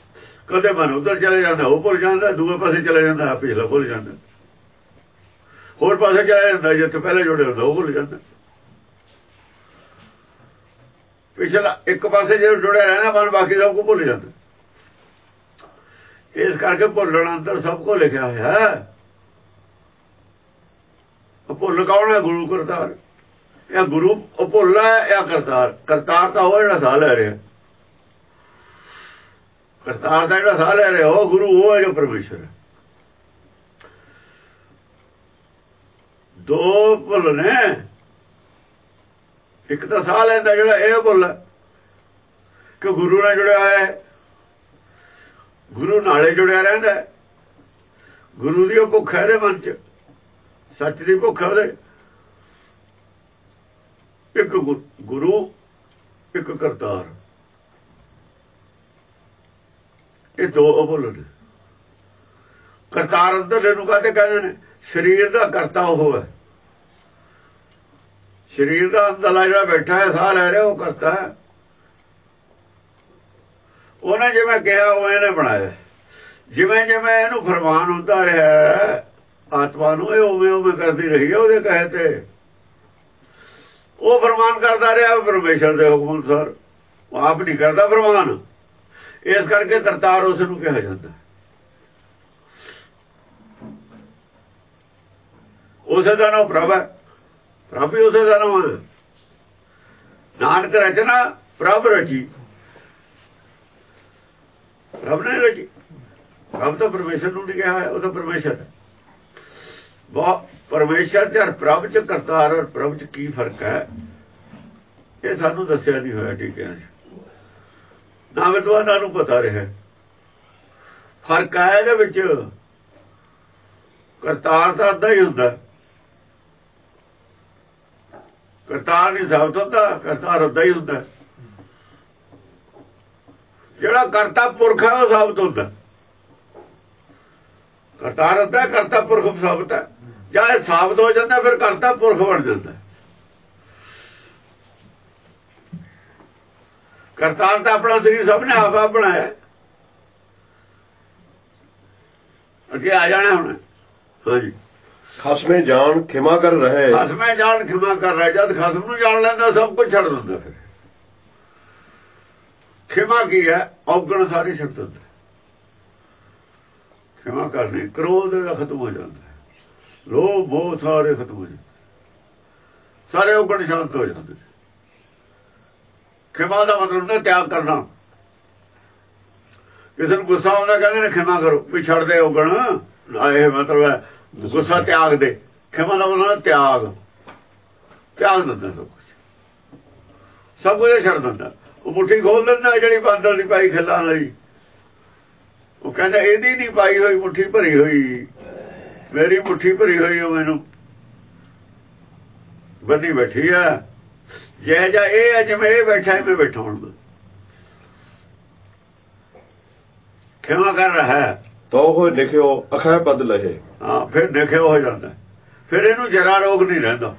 ਕਦੇ ਮਨ ਉੱਧਰ ਚਲੇ ਜਾਂਦਾ, ਉਹ ਭੁੱਲ ਜਾਂਦਾ, ਦੂਏ ਪਾਸੇ ਚਲੇ ਜਾਂਦਾ, ਪਿਛਲਾ ਭੁੱਲ ਜਾਂਦਾ। ਹੋਰ ਪਾਸੇ ਚਲਾ ਜਾਂਦਾ, ਜਿੱਥੇ ਪਹਿਲੇ ਜੁੜੇ ਹੁੰਦਾ ਉਹ ਭੁੱਲ ਜਾਂਦਾ। ਪਿਛਲਾ ਇੱਕ ਪਾਸੇ ਜੇ ਜੁੜਿਆ ਰਹਿਣਾ ਮਨ, ਬਾਕੀ ਸਭ ਕੁਝ ਭੁੱਲ ਜਾਂਦਾ। ਇਸ ਕਰਕੇ ਭੁੱਲਣ ਅੰਦਰ ਸਭ ਕੁਝ ਲਿਖਿਆ ਹੋਇਆ ਹੈ। ਭੁੱਲ ਕੌਣ ਹੈ? ਗੁਰੂ ਕਰਤਾਰ। ਇਹ ਗੁਰੂ ਉਹ ਭੁੱਲ ਹੈ ਜਾਂ ਕਰਤਾਰ? ਕਰਤਾਰ ਤਾਂ ਉਹ ਜਿਹੜਾ ਸਾਹ ਲੈ ਰਿਹਾ, ਕਰਤਾਰ ਦਾ ਜਿਹੜਾ ਸਾਹ ਲੈ ਰਿਹਾ ਉਹ ਗੁਰੂ, ਉਹ ਹੈ ਜੋ ਪਰਮੇਸ਼ਰ ਹੈ। ਦੋ ਭੁੱਲ ਨੇ, ਇੱਕ ਤਾਂ ਸਾਹ ਲੈਂਦਾ ਜਿਹੜਾ ਇਹ ਭੁੱਲ ਹੈ ਕਿ ਗੁਰੂ ਨਾਲ ਜੁੜਿਆ ਹੋਇਆ ਹੈ, ਗੁਰੂ ਨਾਲੇ ਜੁੜਿਆ ਰਹਿੰਦਾ, ਗੁਰੂ ਦੀ ਉਹ ਭੁੱਖ ਹੈ ਇਹਦੇ ਮਨ ਚ, ਸੱਚ ਦੀ ਭੁੱਖ ਹੈ ਉਹਦੇ। ਇੱਕ ਗੁਰੂ, ਇੱਕ ਕਰਤਾਰ, ਇਹ ਦੋ ਭੁੱਲ ਨੇ। ਕਰਤਾਰ ਅੰਦਰ ਨੂੰ ਕਾਹਤੇ ਕਹਿੰਦੇ ਨੇ? ਸਰੀਰ ਦਾ ਕਰਤਾ ਉਹ ਹੈ, ਸਰੀਰ ਦਾ ਅੰਦਰਲਾ ਜਿਹੜਾ ਬੈਠਾ ਹੈ ਸਾਹ ਲੈ ਰਿਹਾ ਉਹ ਕਰਤਾ ਹੈ। ਉਹਨੇ ਜਿਵੇਂ ਕਿਹਾ ਉਹ ਇਹਨੇ ਬਣਾਇਆ, ਜਿਵੇਂ ਜਿਵੇਂ ਇਹਨੂੰ ਫਰਮਾਨ ਹੁੰਦਾ ਰਿਹਾ ਆਤਮਾ ਨੂੰ, ਇਹ ਉਵੇਂ ਉਵੇਂ ਕਰਦੀ ਰਹੀ ਹੈ ਉਹਦੇ ਕਹੇ ਤੇ। ਉਹ ਫਰਮਾਨ ਕਰਦਾ ਰਿਹਾ ਪਰਮੇਸ਼ਰ ਦੇ ਹੁਕਮ ਅਨੁਸਾਰ, ਉਹ ਆਪ ਨਹੀਂ ਕਰਦਾ ਫਰਮਾਨ। ਇਸ ਕਰਕੇ ਕਰਤਾਰ ਉਸ ਨੂੰ ਕਿਹਾ ਜਾਂਦਾ। ਉਸੇ ਦਾ ਨਾਮ ਪ੍ਰਭ ਹੈ, ਪ੍ਰਭ ਹੀ ਉਸੇ ਦਾ ਨਾਮ ਹੈ। ਨਾਨਕ ਰਚਨਾ ਪ੍ਰਭ ਰਚੀ, ਪ੍ਰਭ ਨੇ ਰਚੀ। ਪ੍ਰਭ ਤਾਂ ਪਰਮੇਸ਼ਰ ਨੂੰ ਨਹੀਂ ਕਿਹਾ ਹੈ, ਉਹ ਤਾਂ ਪਰਮੇਸ਼ਰ ਹੈ। ਬਹੁਤ ਪਰਮੇਸ਼ਰ ਤੇ ਪ੍ਰਭ ਚ, ਕਰਤਾਰ ਔਰ ਪ੍ਰਭ ਚ ਕੀ ਫਰਕ ਹੈ ਇਹ ਸਾਨੂੰ ਦੱਸਿਆ ਨਹੀਂ ਹੋਇਆ। ਠੀਕ ਹੈ, ਨਾ ਵਿਦਵਾਨਾਂ ਨੂੰ ਪਤਾ ਰਿਹਾ ਫਰਕ ਹੈ ਇਹਦੇ ਵਿੱਚ। ਕਰਤਾਰ ਤਾਂ ਅੱਧਾ ਹੀ ਹੁੰਦਾ, ਕਰਤਾਰ ਨਹੀਂ ਸਾਬਤ ਹੁੰਦਾ, ਕਰਤਾਰ ਅੱਧਾ ਹੀ ਹੁੰਦਾ। ਜਿਹੜਾ ਕਰਤਾ ਪੁਰਖ ਹੈ ਉਹ ਸਾਬਤ ਹੁੰਦਾ। ਕਰਤਾਰ ਅੱਧਾ, ਕਰਤਾ ਪੁਰਖ ਸਾਬਤ ਹੈ। ਜਾਂ ਇਹ ਸਾਬਤ ਹੋ ਜਾਂਦਾ ਫਿਰ ਕਰਤਾ ਪੁਰਖ ਬਣ ਜਾਂਦਾ। ਕਰਤਾਰ ਤਾਂ ਆਪਣਾ ਸਰੀਰ ਸਭ ਨੇ ਆਪ ਆਪ ਬਣਾਇਆ, ਅੱਗੇ ਆ ਜਾਣਾ ਹੁਣ। ਹਾਂਜੀ, ਖਸਮੇ ਜਾਣ ਖਿਮਾ ਕਰ ਰਹੇ, ਖਸਮੇ ਜਾਣ ਖਿਮਾ ਕਰ ਰਹੇ। ਜਦ ਖਸਮ ਨੂੰ ਜਾਣ ਲੈਂਦਾ ਸਭ ਕੁਝ ਛੱਡ ਦਿੰਦਾ। ਫਿਰ ਖਿਮਾ ਕੀ ਹੈ? ਔਗਣ ਸਾਰੇ ਛੱਡ ਦਿੰਦਾ। ਖਿਮਾ ਕਰਨੀ, ਕ੍ਰੋਧ ਦਾ ਖਤਮ ਹੋ ਜਾਂਦਾ, ਲੋਭ ਮੋਹ ਸਾਰੇ ਖਤਮ ਹੋ ਜਾਂਦੇ, ਸਾਰੇ ਔਗਣ ਸ਼ਾਂਤ ਹੋ ਜਾਂਦੇ। ਖਿਮਾ ਦਾ ਮਤਲਬ ਹੁੰਦਾ ਤਿਆਗ ਕਰਨਾ। ਕਿਸੇ ਨੂੰ ਗੁੱਸਾ ਆਉਂਦਾ ਕਹਿੰਦੇ ਨੇ ਖਿਮਾ ਕਰੋ, ਵੀ ਛੱਡ ਦੇ ਔਗਣ। ਇਹ ਮਤਲਬ ਹੈ ਗੁੱਸਾ ਤਿਆਗ ਦੇ। ਖਿਮਾ ਦਾ ਮਤਲਬ ਤਿਆਗ, ਤਿਆਗ ਦਿੰਦਾ ਸਭ ਕੁਝ, ਸਭ ਕੁਝ ਛੱਡ ਦਿੰਦਾ। ਉਹ ਮੁੱਠੀ ਖੋਲ ਦਿੰਦਾ ਜਿਹੜੀ ਬਾਂਦਰ ਦੀ ਪਾਈ ਖਿੱਲਾਂ ਲਈ। ਉਹ ਕਹਿੰਦਾ ਇਹਦੀ ਨਹੀਂ ਪਾਈ ਹੋਈ ਮੁੱਠੀ ਭਰੀ ਹੋਈ, ਮੇਰੀ ਮੁੱਠੀ ਭਰੀ ਹੋਈ ਉਹ ਮੈਨੂੰ ਬੰਦੀ ਬੈਠੀ ਆ। ਜੇ ਜਾ ਇਹ ਹੈ ਜਿਵੇਂ ਇਹ ਬੈਠਾ ਮੈਂ ਬੈਠਾ ਹੁਣ। ਖਿਮਾ ਕਰ ਰਹਾ ਹੈ ਤਾਂ ਉਹ ਲਿਖਿਓ ਅਖੈ ਪਦ ਲਹੇ। ਹਾਂ, ਫਿਰ ਦੇਖਿਓ ਹੋ ਜਾਂਦਾ। ਫਿਰ ਇਹਨੂੰ ਜਰਾ ਰੋਗ ਨਹੀਂ ਰਹਿੰਦਾ।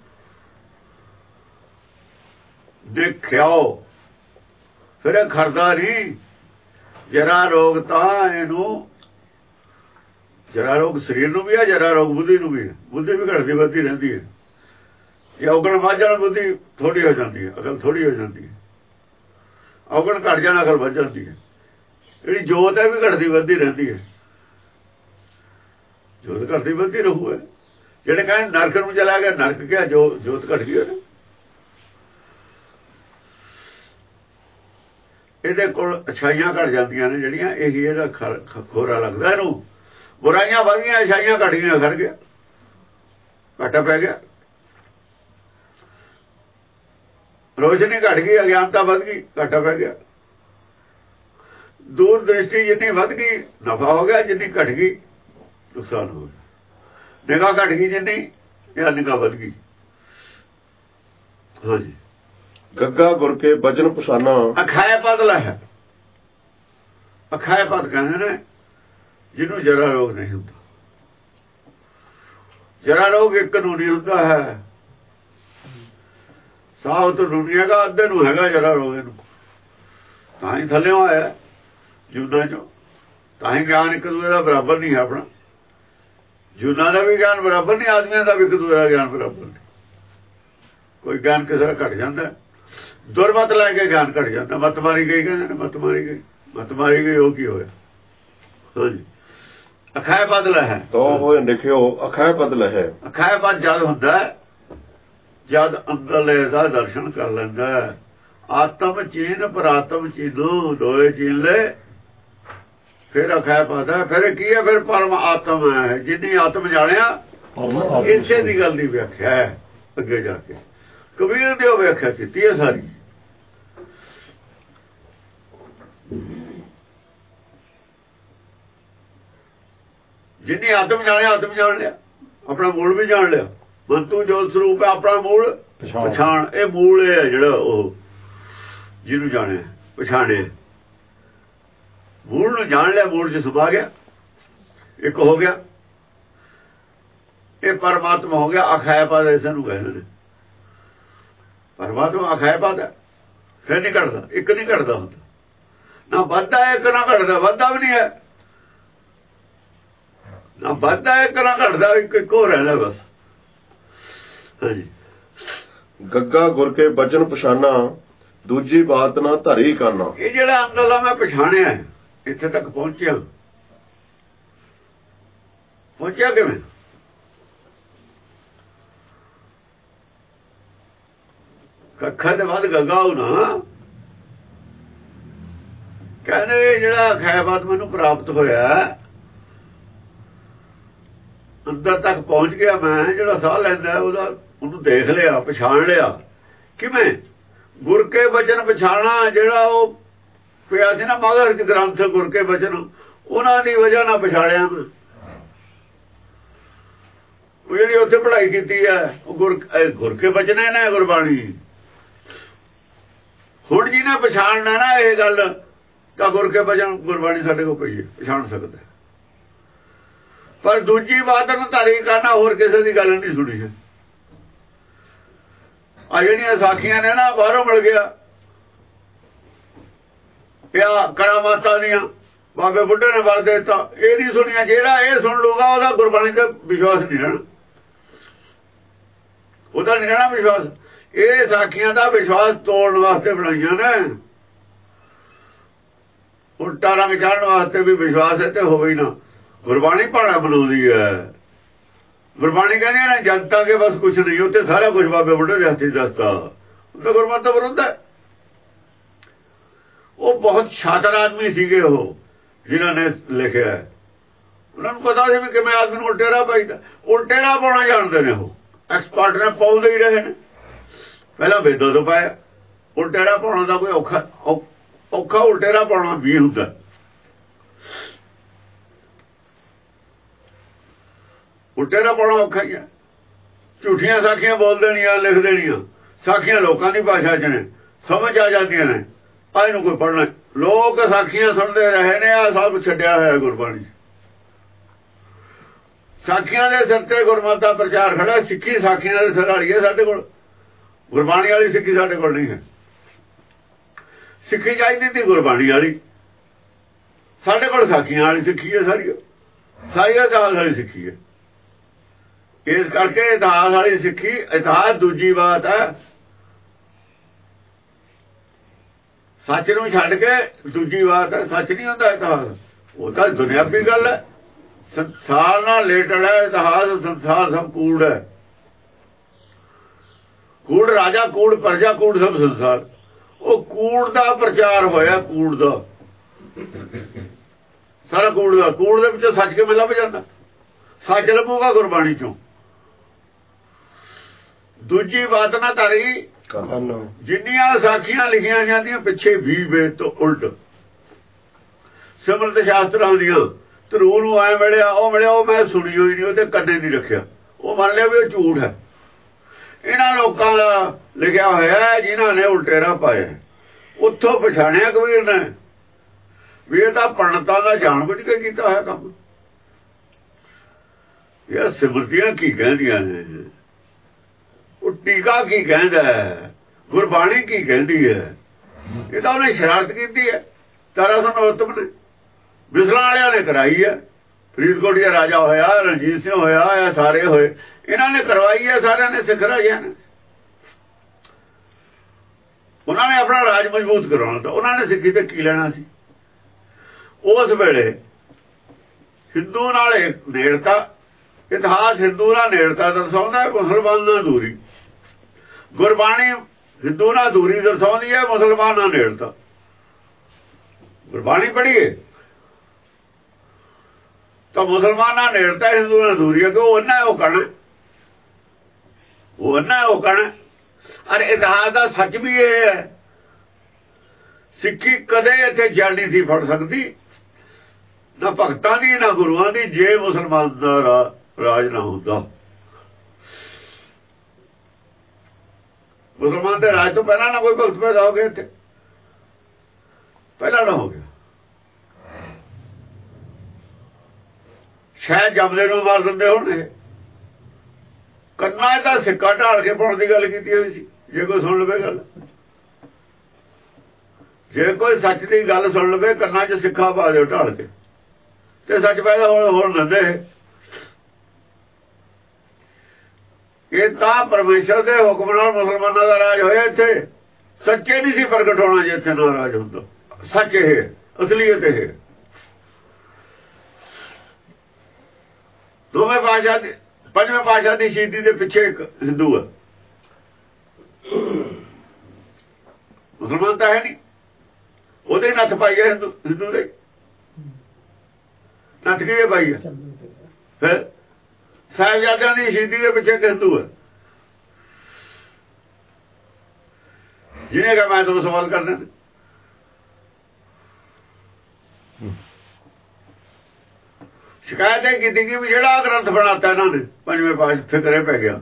ਦੇਖਿਓ ਫਿਰ ਇਹ ਖਰਦਾ ਨਹੀਂ। ਜਰਾ ਰੋਗ ਤਾਂ ਇਹਨੂੰ, ਜਰਾ ਰੋਗ ਸਰੀਰ ਨੂੰ ਵੀ ਹੈ, ਜਰਾ ਰੋਗ ਬੁੱਧੀ ਨੂੰ ਵੀ ਹੈ। ਬੁੱਧੀ ਵੀ ਘਟਦੀ ਵੱਧਦੀ ਰਹਿੰਦੀ ਹੈ। ਜੇ ਔਗਣ ਵੱਧ ਜਾਣ ਬੁੱਧੀ ਥੋੜੀ ਹੋ ਜਾਂਦੀ ਹੈ, ਅਕਲ ਥੋੜੀ ਹੋ ਜਾਂਦੀ ਹੈ। ਔਗਣ ਘਟ ਜਾਣ ਅਕਲ ਵੱਧ ਜਾਂਦੀ ਹੈ। ਜਿਹੜੀ ਜੋਤ ਹੈ ਵੀ ਘਟਦੀ ਵੱਧਦੀ ਰਹਿੰਦੀ ਹੈ। ਜੋਤ ਘਟਦੀ ਵੱਧਦੀ ਰਹੂ ਹੈ। ਜਿਹੜੇ ਕਹਿੰਦੇ ਨਰਕ ਨੂੰ ਚਲਾ ਗਿਆ, ਨਰਕ ਕਿਹਾ ਜੋ ਜੋਤ ਘਟ ਗਈ ਉਹਨੇ। ਇਹਦੇ ਕੋਲ ਅਛਾਈਆਂ ਘਟ ਜਾਂਦੀਆਂ ਨੇ ਜਿਹੜੀਆਂ, ਇਹੀ ਇਹਦਾ ਖੋਰਾ ਲੱਗਦਾ ਇਹਨੂੰ। ਬੁਰਾਈਆਂ ਵੱਧ ਗਈਆਂ, ਅਛਾਈਆਂ ਘਟ ਗਈਆਂ, ਖੜ ਗਿਆ, ਘਾਟਾ ਪੈ ਗਿਆ। ਰੋਸ਼ਨੀ ਘਟ ਗਈ, ਅਗਿਆਨਤਾ ਵੱਧ ਗਈ, ਘਾਟਾ ਪੈ ਗਿਆ। ਦੂਰ ਦ੍ਰਿਸ਼ਟੀ ਜਿੰਨੀ ਵੱਧ ਗਈ ਨਫਾ ਹੋ ਗਿਆ, ਜਿੰਨੀ ਘਟ ਗਈ ਨੁਕਸਾਨ ਹੋ ਗਿਆ। ਨਿਗਾਹ ਘਟ ਗਈ ਜਿੰਨੀ, ਜਾਂ ਨਿਗਾਹ ਵੱਧ ਗਈ। ਹਾਂਜੀ, ਗੱਗਾ ਗੁਰ ਕੇ ਬਚਨ ਪਛਾਨਾ। ਅਖਾਇ ਪਦ ਹੈ, ਅਖਾਇ ਪਦ ਕਹਿੰਦੇ ਨੇ ਜਿਹਨੂੰ ਜਰਾ ਰੋਗ ਨਹੀਂ ਹੁੰਦਾ। ਜਰਾ ਰੋਗ ਇੱਕ ਨੂੰ ਨਹੀਂ ਹੁੰਦਾ ਹੈ। ਸਾਹ ਤੋਂ ਦੁਨੀਆ ਦਾ ਅੱਧੇ ਨੂੰ ਹੈਗਾ ਜਰਾ ਰੋਗ ਇਹਨੂੰ, ਤਾਂ ਹੀ ਥੱਲੇ ਆਇਆ ਜੁਦਾ ਚੋਂ। ਤਾਂ ਹੀ ਗਿਆਨ ਇੱਕ ਦੂਜੇ ਦਾ ਬਰਾਬਰ ਨਹੀਂ ਹੈ ਆਪਣਾ। ਜੁਨਾ ਦਾ ਵੀ ਗਿਆਨ ਬਰਾਬਰ ਨਹੀਂ, ਆਦਮੀਆਂ ਦਾ ਵੀ ਇੱਕ ਦੂਜੇ ਦਾ ਗਿਆਨ ਬਰਾਬਰ ਨਹੀਂ। ਕੋਈ ਗਿਆਨ ਕਿਸੇ ਦਾ ਘਟ ਜਾਂਦਾ, ਦੁਰਮਤ ਲੈ ਕੇ ਗਿਆਨ ਘਟ ਜਾਂਦਾ। ਮਤ ਮਾਰੀ ਗਈ ਕਹਿੰਦੇ ਨੇ, ਮਤ ਮਾਰੀ ਗਈ, ਮਤ ਮਾਰੀ ਗਈ, ਉਹ ਕੀ ਹੋਇਆ? ਹਾਂਜੀ, ਅਖਾਇ ਬਦਲ ਹੈ ਤੋ ਹੋਏ ਲਿਖਿਓ ਅਖਾਇ ਬਦਲ ਹੈ। ਅਖਾਇ ਬਦ ਜਦ ਹੁੰਦਾ ਜਦ ਅੰਦਰਲੇ ਦਾ ਦਰਸ਼ਨ ਕਰ ਲੈਂਦਾ। ਆਤਮ ਚੀਨ ਪਰ ਆਤਮ ਚੀਨੋ ਦੋਏ ਚੀਨ ਲੈ, ਫਿਰ ਅਖਾਇ ਪਦਾ। ਫਿਰ ਕੀ ਹੈ? ਫਿਰ ਪਰਮ ਆਤਮ ਹੈ। ਜਿੰਨੀ ਆਤਮ ਜਾਣਿਆ ਇਸੇ ਦੀ ਗੱਲ ਦੀ ਵਿਆਖਿਆ ਹੈ। ਅੱਗੇ ਜਾ ਕੇ ਕਬੀਰ ਦੀ ਉਹ ਵਿਆਖਿਆ ਕੀਤੀ ਹੈ ਸਾਰੀ। ਜਿੰਨੀ ਆਤਮ ਜਾਣਿਆ ਆਤਮ ਜਾਣ ਲਿਆ, ਆਪਣਾ ਮੂਲ ਵੀ ਜਾਣ ਲਿਆ। ਮੰਤੂ ਜੋਤ ਸਰੂਪ ਹੈ, ਆਪਣਾ ਮੂਲ ਪਛਾਣ। ਇਹ ਮੂਲ ਹੈ ਜਿਹੜਾ ਉਹ ਜਿਹਨੂੰ ਜਾਣਿਆ ਪਛਾਣਿਆ, ਮੂਲ ਨੂੰ ਜਾਣ ਲਿਆ, ਮੂਲ ਚ ਸਮਾ ਗਿਆ, ਇੱਕ ਹੋ ਗਿਆ। ਇਹ ਪਰਮਾਤਮਾ ਹੋ ਗਿਆ। ਅਖਾਇ ਪਦ ਇਸ ਨੂੰ ਕਹਿੰਦੇ ਨੇ। ਪਰਮਾਤਮਾ ਅਖਾਇ ਪਦ ਹੈ, ਫਿਰ ਨਹੀਂ ਘਟਦਾ, ਇੱਕ ਨਹੀਂ ਘਟਦਾ ਹੁੰਦਾ, ਨਾ ਵੱਧਦਾ ਇੱਕ ਨਾ ਘਟਦਾ। ਵੱਧਦਾ ਵੀ ਨਹੀਂ ਹੈ, ਨਾ ਵੱਧਦਾ ਇੱਕ ਨਾ ਘਟਦਾ, ਇੱਕ ਇੱਕੋ ਰਹਿੰਦਾ ਬਸ। ਹਾਂਜੀ, ਗੱਗਾ ਗੁਰ ਕੇ ਬਚਨ ਪਛਾਨਾ, ਦੂਜੀ ਬਾਤ ਨਾ ਧਰੀ ਕਰਨਾ। ਇਹ ਜਿਹੜਾ ਅੰਦਰਲਾ ਮੈਂ ਪਛਾਣਿਆ, ਇੱਥੇ ਤੱਕ ਪਹੁੰਚਿਆ। ਪਹੁੰਚਿਆ ਕਿਵੇਂ? ਕੱਖਾ ਦੇ ਬਾਅਦ ਗੱਗਾ ਹੋ ਨਾ। ਕਹਿੰਦੇ ਜਿਹੜਾ ਖੈਬਾਤ ਮੈਨੂੰ ਪ੍ਰਾਪਤ ਹੋਇਆ, ਅੰਦਰ ਤੱਕ ਪਹੁੰਚ ਗਿਆ ਮੈਂ। ਜਿਹੜਾ ਸਾਹ ਲੈਂਦਾ ਉਹਦਾ, ਉਹਨੂੰ ਦੇਖ ਲਿਆ, ਪਛਾਣ ਲਿਆ। ਕਿਵੇਂ? ਗੁਰ ਕੇ ਬਚਨ ਪਛਾਣਾ। ਜਿਹੜਾ ਉਹ ਪਿਆ ਸੀ ਨਾ ਮਗਰ ਗ੍ਰੰਥ ਗੁਰ ਕੇ ਬਚਨ, ਉਹਨਾਂ ਦੀ ਵਜ੍ਹਾ ਨਾਲ ਪਛਾਣਿਆ ਮੈਂ। ਉਹ ਜਿਹੜੀ ਉੱਥੇ ਪੜ੍ਹਾਈ ਕੀਤੀ ਹੈ ਉਹ ਗੁਰ ਗੁਰ ਕੇ ਬਚਨ ਹੈ ਨਾ, ਗੁਰਬਾਣੀ। ਹੁਣ ਜਿਹਨੇ ਪਛਾਣਨਾ ਨਾ ਇਹ ਗੱਲ, ਤਾਂ ਗੁਰ ਕੇ ਬਚਨ ਗੁਰਬਾਣੀ ਸਾਡੇ ਕੋਲ ਪਈ ਹੈ, ਪਛਾਣ ਸਕਦਾ। ਪਰ ਦੂਜੀ ਬਾਤ ਨੂੰ ਧਾਰੀ ਕਰਨਾ, ਹੋਰ ਕਿਸੇ ਦੀ ਗੱਲ ਨਹੀਂ ਸੁਣੀ ਹੈ। ਆ ਜਿਹੜੀਆਂ ਸਾਖੀਆਂ ਨੇ ਨਾ, ਬਾਹਰੋਂ ਮਿਲ ਗਿਆ ਇਹ ਕਰਾਮਾਤਾਂ ਦੀਆਂ, ਬਾਬੇ ਬੁੱਢੇ ਨੇ ਵਰ ਦੇ ਦਿੱਤਾ, ਇਹ ਨਹੀਂ ਸੁਣੀਆਂ। ਜਿਹੜਾ ਇਹ ਸੁਣ ਲੂਗਾ ਉਹਦਾ ਗੁਰਬਾਣੀ ਤੇ ਵਿਸ਼ਵਾਸ ਨਹੀਂ ਰਹਿਣਾ, ਉਹਦਾ ਨਹੀਂ ਰਹਿਣਾ ਵਿਸ਼ਵਾਸ। ਇਹ ਸਾਖੀਆਂ ਦਾ ਵਿਸ਼ਵਾਸ ਤੋੜਨ ਵਾਸਤੇ ਬਣਾਈਆਂ ਨੇ। ਉਲਟਾ ਰੰਗ ਚੜ੍ਹਨ ਵਾਸਤੇ ਵੀ ਵਿਸ਼ਵਾਸ ਹੈ ਤੇ ਹੋਵੇ ਹੀ ਨਾ। ਗੁਰਬਾਣੀ ਭਾਣਾ ਬਣਾਉਂਦੀ ਹੈ। ਗੁਰਬਾਣੀ ਕਹਿੰਦੀ ਨਾ ਜਨਤਾ ਕੇ ਬਸ ਕੁਛ ਨਹੀਂ, ਉੱਥੇ ਸਾਰਾ ਕੁਝ ਬਾਬੇ ਬੁੱਢੇ ਦੇ ਹੱਥੀਂ ਦੱਸਦਾ। ਉਹਦਾ ਗੁਰਮਤਿ ਤੋਂ ਵਿਰੁੱਧ ਹੈ। ਉਹ ਬਹੁਤ ਸ਼ਾਤਰ ਆਦਮੀ ਸੀਗੇ ਉਹ ਜਿਨ੍ਹਾਂ ਨੇ ਲਿਖਿਆ। ਉਹਨਾਂ ਨੂੰ ਪਤਾ ਸੀ ਵੀ ਕਿਵੇਂ ਆਦਮੀ ਨੂੰ ਉਲਟੇ ਰਾਹ ਪਾਈਦਾ। ਉਲਟੇ ਰਾਹ ਪਾਉਣਾ ਜਾਣਦੇ ਨੇ ਉਹ, ਐਕਸਪਰਟ ਨੇ, ਪਾਉਂਦੇ ਹੀ ਰਹੇ ਨੇ। ਪਹਿਲਾਂ ਵੇਦਾਂ ਤੋਂ ਪਾਇਆ। ਉਲਟੇ ਰਾਹ ਪਾਉਣਾ ਦਾ ਕੋਈ ਔਖਾ ਔਖਾ ਉਲਟੇ ਰਾਹ ਪਾਉਣਾ ਵੀ ਹੁੰਦਾ। ਉਲਟੇ ਰਾਹ ਪਾਉਣਾ ਔਖਾ ਹੀ ਹੈ। ਝੂਠੀਆਂ ਸਾਖੀਆਂ ਬੋਲ ਦੇਣੀਆਂ, ਲਿਖ ਦੇਣੀਆਂ। ਸਾਖੀਆਂ ਲੋਕਾਂ ਦੀ ਭਾਸ਼ਾ 'ਚ ਨੇ, ਸਮਝ ਆ ਜਾਂਦੀਆਂ ਨੇ। ਆ ਇਹਨੂੰ ਕੋਈ ਪੜ੍ਹਨਾ, ਲੋਕ ਸਾਖੀਆਂ ਸੁਣਦੇ ਰਹੇ ਨੇ। ਆ ਸਭ ਛੱਡਿਆ ਹੋਇਆ ਗੁਰਬਾਣੀ। ਸਾਖੀਆਂ ਦੇ ਸਿਰ ਤੇ ਗੁਰਮਤਿ ਦਾ ਪ੍ਰਚਾਰ ਖੜਾ। ਸਿੱਖੀ ਸਾਖੀਆਂ ਦੇ ਸਿਰ ਵਾਲੀ ਹੈ ਸਾਡੇ ਕੋਲ, ਗੁਰਬਾਣੀ ਵਾਲੀ ਸਿੱਖੀ ਸਾਡੇ ਕੋਲ ਨਹੀਂ ਹੈ। ਸਿੱਖੀ ਚਾਹੀਦੀ ਤੀ ਗੁਰਬਾਣੀ ਵਾਲੀ, ਸਾਡੇ ਕੋਲ ਸਾਖੀਆਂ ਵਾਲੀ ਸਿੱਖੀ ਹੈ। ਸਾਰੀ ਸਾਰੀ ਇਤਿਹਾਸ ਵਾਲੀ ਸਿੱਖੀ ਹੈ। ਇਸ ਕਰਕੇ ਇਤਿਹਾਸ ਵਾਲੀ ਸਿੱਖੀ, ਇਤਿਹਾਸ ਦੂਜੀ ਬਾਤ ਹੈ। ਸੱਚ ਨੂੰ ਛੱਡ ਕੇ ਦੂਜੀ ਬਾਤ ਹੈ। ਸੱਚ ਨਹੀਂ ਹੁੰਦਾ ਇਤਿਹਾਸ, ਉਹ ਤਾਂ ਦੁਨਿਆਵੀ ਗੱਲ ਹੈ। ਸੰਸਾਰ ਨਾਲ ਰਿਲੇਟਡ ਹੈ ਇਤਿਹਾਸ। ਸੰਸਾਰ ਸਭ ਕੂੜ ਹੈ। ਕੂੜ ਰਾਜਾ, ਕੂੜ ਪ੍ਰਜਾ, ਕੂੜ ਸਭ ਸੰਸਾਰ। ਉਹ ਕੂੜ ਦਾ ਪ੍ਰਚਾਰ ਹੋਇਆ, ਕੂੜ ਦਾ ਸਾਰਾ ਕੂੜ ਦਾ। ਕੂੜ ਦੇ ਵਿੱਚੋਂ ਸੱਚ ਕਿਵੇਂ ਲੱਭ ਜਾਂਦਾ? ਸੱਚ ਲੱਭੂਗਾ ਗੁਰਬਾਣੀ ਚੋਂ। ਦੂਜੀ ਬਾਤ ਨਾ ਧਾਰੀ। ਜਿੰਨੀਆਂ ਸਾਖੀਆਂ ਲਿਖੀਆਂ ਜਾਂਦੀਆਂ ਪਿੱਛੇ ਵੀ ਵੇਦ ਤੋਂ ਉਲਟ ਸਿਮਰਤ ਸ਼ਾਸਤਰਾਂ ਦੀਆਂ, ਧਰੂ ਨੂੰ ਐ ਮਿਲਿਆ, ਉਹ ਮਿਲਿਆ, ਉਹ ਮੈਂ ਸੁਣੀ ਹੋਈ ਨਹੀਂ, ਉਹਦੇ ਕੰਨੇ ਨਹੀਂ ਰੱਖਿਆ। ਉਹ ਮੰਨ ਲਿਆ ਵੀ ਉਹ ਝੂਠ ਹੈ। ਇਹਨਾਂ ਲੋਕਾਂ ਦਾ ਲਿਖਿਆ ਹੋਇਆ ਜਿਨ੍ਹਾਂ ਨੇ ਉਲਟੇ ਰਾਹ ਪਾਇਆ। ਉੱਥੋਂ ਪਛਾਣਿਆ ਕਬੀਰ ਨੇ ਵੀ ਇਹ ਤਾਂ ਪੰਡਤਾਂ ਦਾ ਜਾਣ ਬੁੱਝ ਕੇ ਕੀਤਾ ਹੋਇਆ ਕੰਮ। ਇਹ ਸਿਮਰਤੀਆਂ ਕੀ ਕਹਿੰਦੀਆਂ ਨੇ, ਉਹ ਟੀਕਾ ਕੀ ਕਹਿੰਦਾ, ਗੁਰਬਾਣੀ ਕੀ ਕਹਿੰਦੀ ਹੈ, ਇਹ ਤਾਂ ਉਹਨੇ ਸ਼ਰਾਰਤ ਕੀਤੀ ਹੈ। ਤਾਰਾ ਸਿੰਘ ਨਰੋਤਮ ਨੇ, ਬਿਸਲਾਂ ਵਾਲਿਆਂ ਨੇ ਕਰਾਈ ਹੈ। ਫਰੀਦਕੋਟ ਦਾ ਰਾਜਾ ਹੋਇਆ, ਰਣਜੀਤ ਸਿੰਘ ਹੋਇਆ, ਇਹ ਸਾਰੇ ਹੋਏ, ਇਹਨਾਂ ਨੇ ਕਰਵਾਈ ਹੈ, ਸਾਰਿਆਂ ਨੇ ਸਿੱਖ ਰਾਜਿਆਂ ਨੇ। ਉਹਨਾਂ ਨੇ ਆਪਣਾ ਰਾਜ ਮਜ਼ਬੂਤ ਕਰਾਉਣਾ ਤਾਂ ਉਹਨਾਂ ਨੇ ਸਿੱਖੀ ਤੇ ਕੀ ਲੈਣਾ ਸੀ। ਉਸ ਵੇਲੇ ਹਿੰਦੂ ਨਾਲ ਨੇੜਤਾ, ਇਤਿਹਾਸ ਹਿੰਦੂ ਨਾਲ ਨੇੜਤਾ ਦਰਸਾਉਂਦਾ ਹੈ, ਮੁਸਲਮਾਨ ਨਾਲ ਦੂਰੀ। ਗੁਰਬਾਣੀ ਹਿੰਦੂ ਨਾਲ ਦੂਰੀ ਦਰਸਾਉਂਦੀ ਹੈ, ਮੁਸਲਮਾਨ ਨਾਲ ਨੇੜਤਾ। ਗੁਰਬਾਣੀ ਪੜ੍ਹੀਏ ਤਾਂ ਮੁਸਲਮਾਨਾਂ ਨੇੜਤਾ, ਹਿੰਦੂ ਨਾਲ ਦੂਰੀ ਹੈ ਕਿ ਉਹ ਅੰਨਾ ਉਹ ਕਹਿਣਾ, ਉਹ ਅੰਨਾ ਉਹ ਕਹਿਣਾ। ਅਰੇ ਇਤਿਹਾਸ ਦਾ ਸੱਚ ਵੀ ਇਹ ਹੈ, ਸਿੱਖੀ ਕਦੇ ਇੱਥੇ ਜੜ ਨਹੀਂ ਸੀ ਫੜ ਸਕਦੀ, ਨਾ ਭਗਤਾਂ ਦੀ ਨਾ ਗੁਰੂਆਂ ਦੀ, ਜੇ ਮੁਸਲਮਾਨ ਦਾ ਰਾਜ ਨਾ ਹੁੰਦਾ। ਮੁਸਲਮਾਨ ਦੇ ਰਾਜ ਤੋਂ ਪਹਿਲਾਂ ਨਾ ਕੋਈ ਭਗਤ ਪੈਦਾ ਹੋ ਗਿਆ ਇੱਥੇ, ਪਹਿਲਾਂ ਨਾ ਹੋ ਗਿਆ। ਸ਼ਾਇਦ ਜਮਲੇ ਨੂੰ ਮਾਰ ਦਿੰਦੇ ਹੋਣੇ। ਕੰਨਾਂ ਦਾ ਸਿੱਕਾ ਢਾਲ ਕੇ ਪਾਉਣ ਦੀ ਗੱਲ ਕੀਤੀ ਹੋਈ ਸੀ। ਜੇ ਕੋਈ ਸੁਣ ਲਵੇ ਗੱਲ, ਜੇ ਕੋਈ ਸੱਚ ਦੀ ਗੱਲ ਸੁਣ ਲਵੇ, ਕੰਨਾਂ 'ਚ ਸਿੱਕਾ ਪਾ ਦਿਓ ਢਾਲ ਕੇ, ਤੇ ਸੱਚ ਪੈਦਾ ਹੋਣ ਹੋਣ ਦਿੰਦੇ। ਇਹ ਤਾਂ ਪਰਮੇਸ਼ਰ ਦੇ ਹੁਕਮ ਨਾਲ ਮੁਸਲਮਾਨਾਂ ਦਾ ਰਾਜ ਹੋਇਆ ਇੱਥੇ। ਸੱਚੇ ਨਹੀਂ ਸੀ ਪ੍ਰਗਟ ਹੋਣਾ ਜੇ ਇੱਥੇ ਨਾ ਰਾਜ ਹੁੰਦਾ। ਸੱਚ ਇਹ, ਅਸਲੀਅਤ ਇਹ। ਦੋਵੇਂ ਪਾਤਸ਼ਾਹ ਦੇ, ਪੰਜਵੇਂ ਪਾਤਸ਼ਾਹ ਦੀ ਸ਼ਹੀਦੀ ਦੇ ਪਿੱਛੇ ਇੱਕ ਹਿੰਦੂ ਹੈ, ਮੁਸਲਮਾਨ ਤਾਂ ਹੈ ਨਹੀਂ। ਉਹਦੇ ਨੱਥ ਪਾਈ ਹੈ ਹਿੰਦੂ, ਹਿੰਦੂ ਦੇ ਨੱਥ ਕਿਹੜੇ ਪਾਈ ਹੈ। ਫਿਰ ਸਾਹਿਬਜ਼ਾਦਿਆਂ ਦੀ ਸ਼ਹੀਦੀ ਦੇ ਪਿੱਛੇ ਇੱਕ ਹਿੰਦੂ ਹੈ। ਜਿਹਨੇ ਕਿਹਾ ਮੈਂ ਦੋ ਸਵਾਲ ਕਰਨੇ ਨੇ। ਸ਼ਿਕਾਇਤ ਇਹ ਕੀਤੀ ਕਿ ਵੀ ਜਿਹੜਾ ਗ੍ਰੰਥ ਬਣਾਤਾ ਇਹਨਾਂ ਨੇ ਪੰਜਵੇਂ ਪਾਤਸ਼ਾਹ, ਫਿਕਰੇ ਪੈ ਗਿਆ।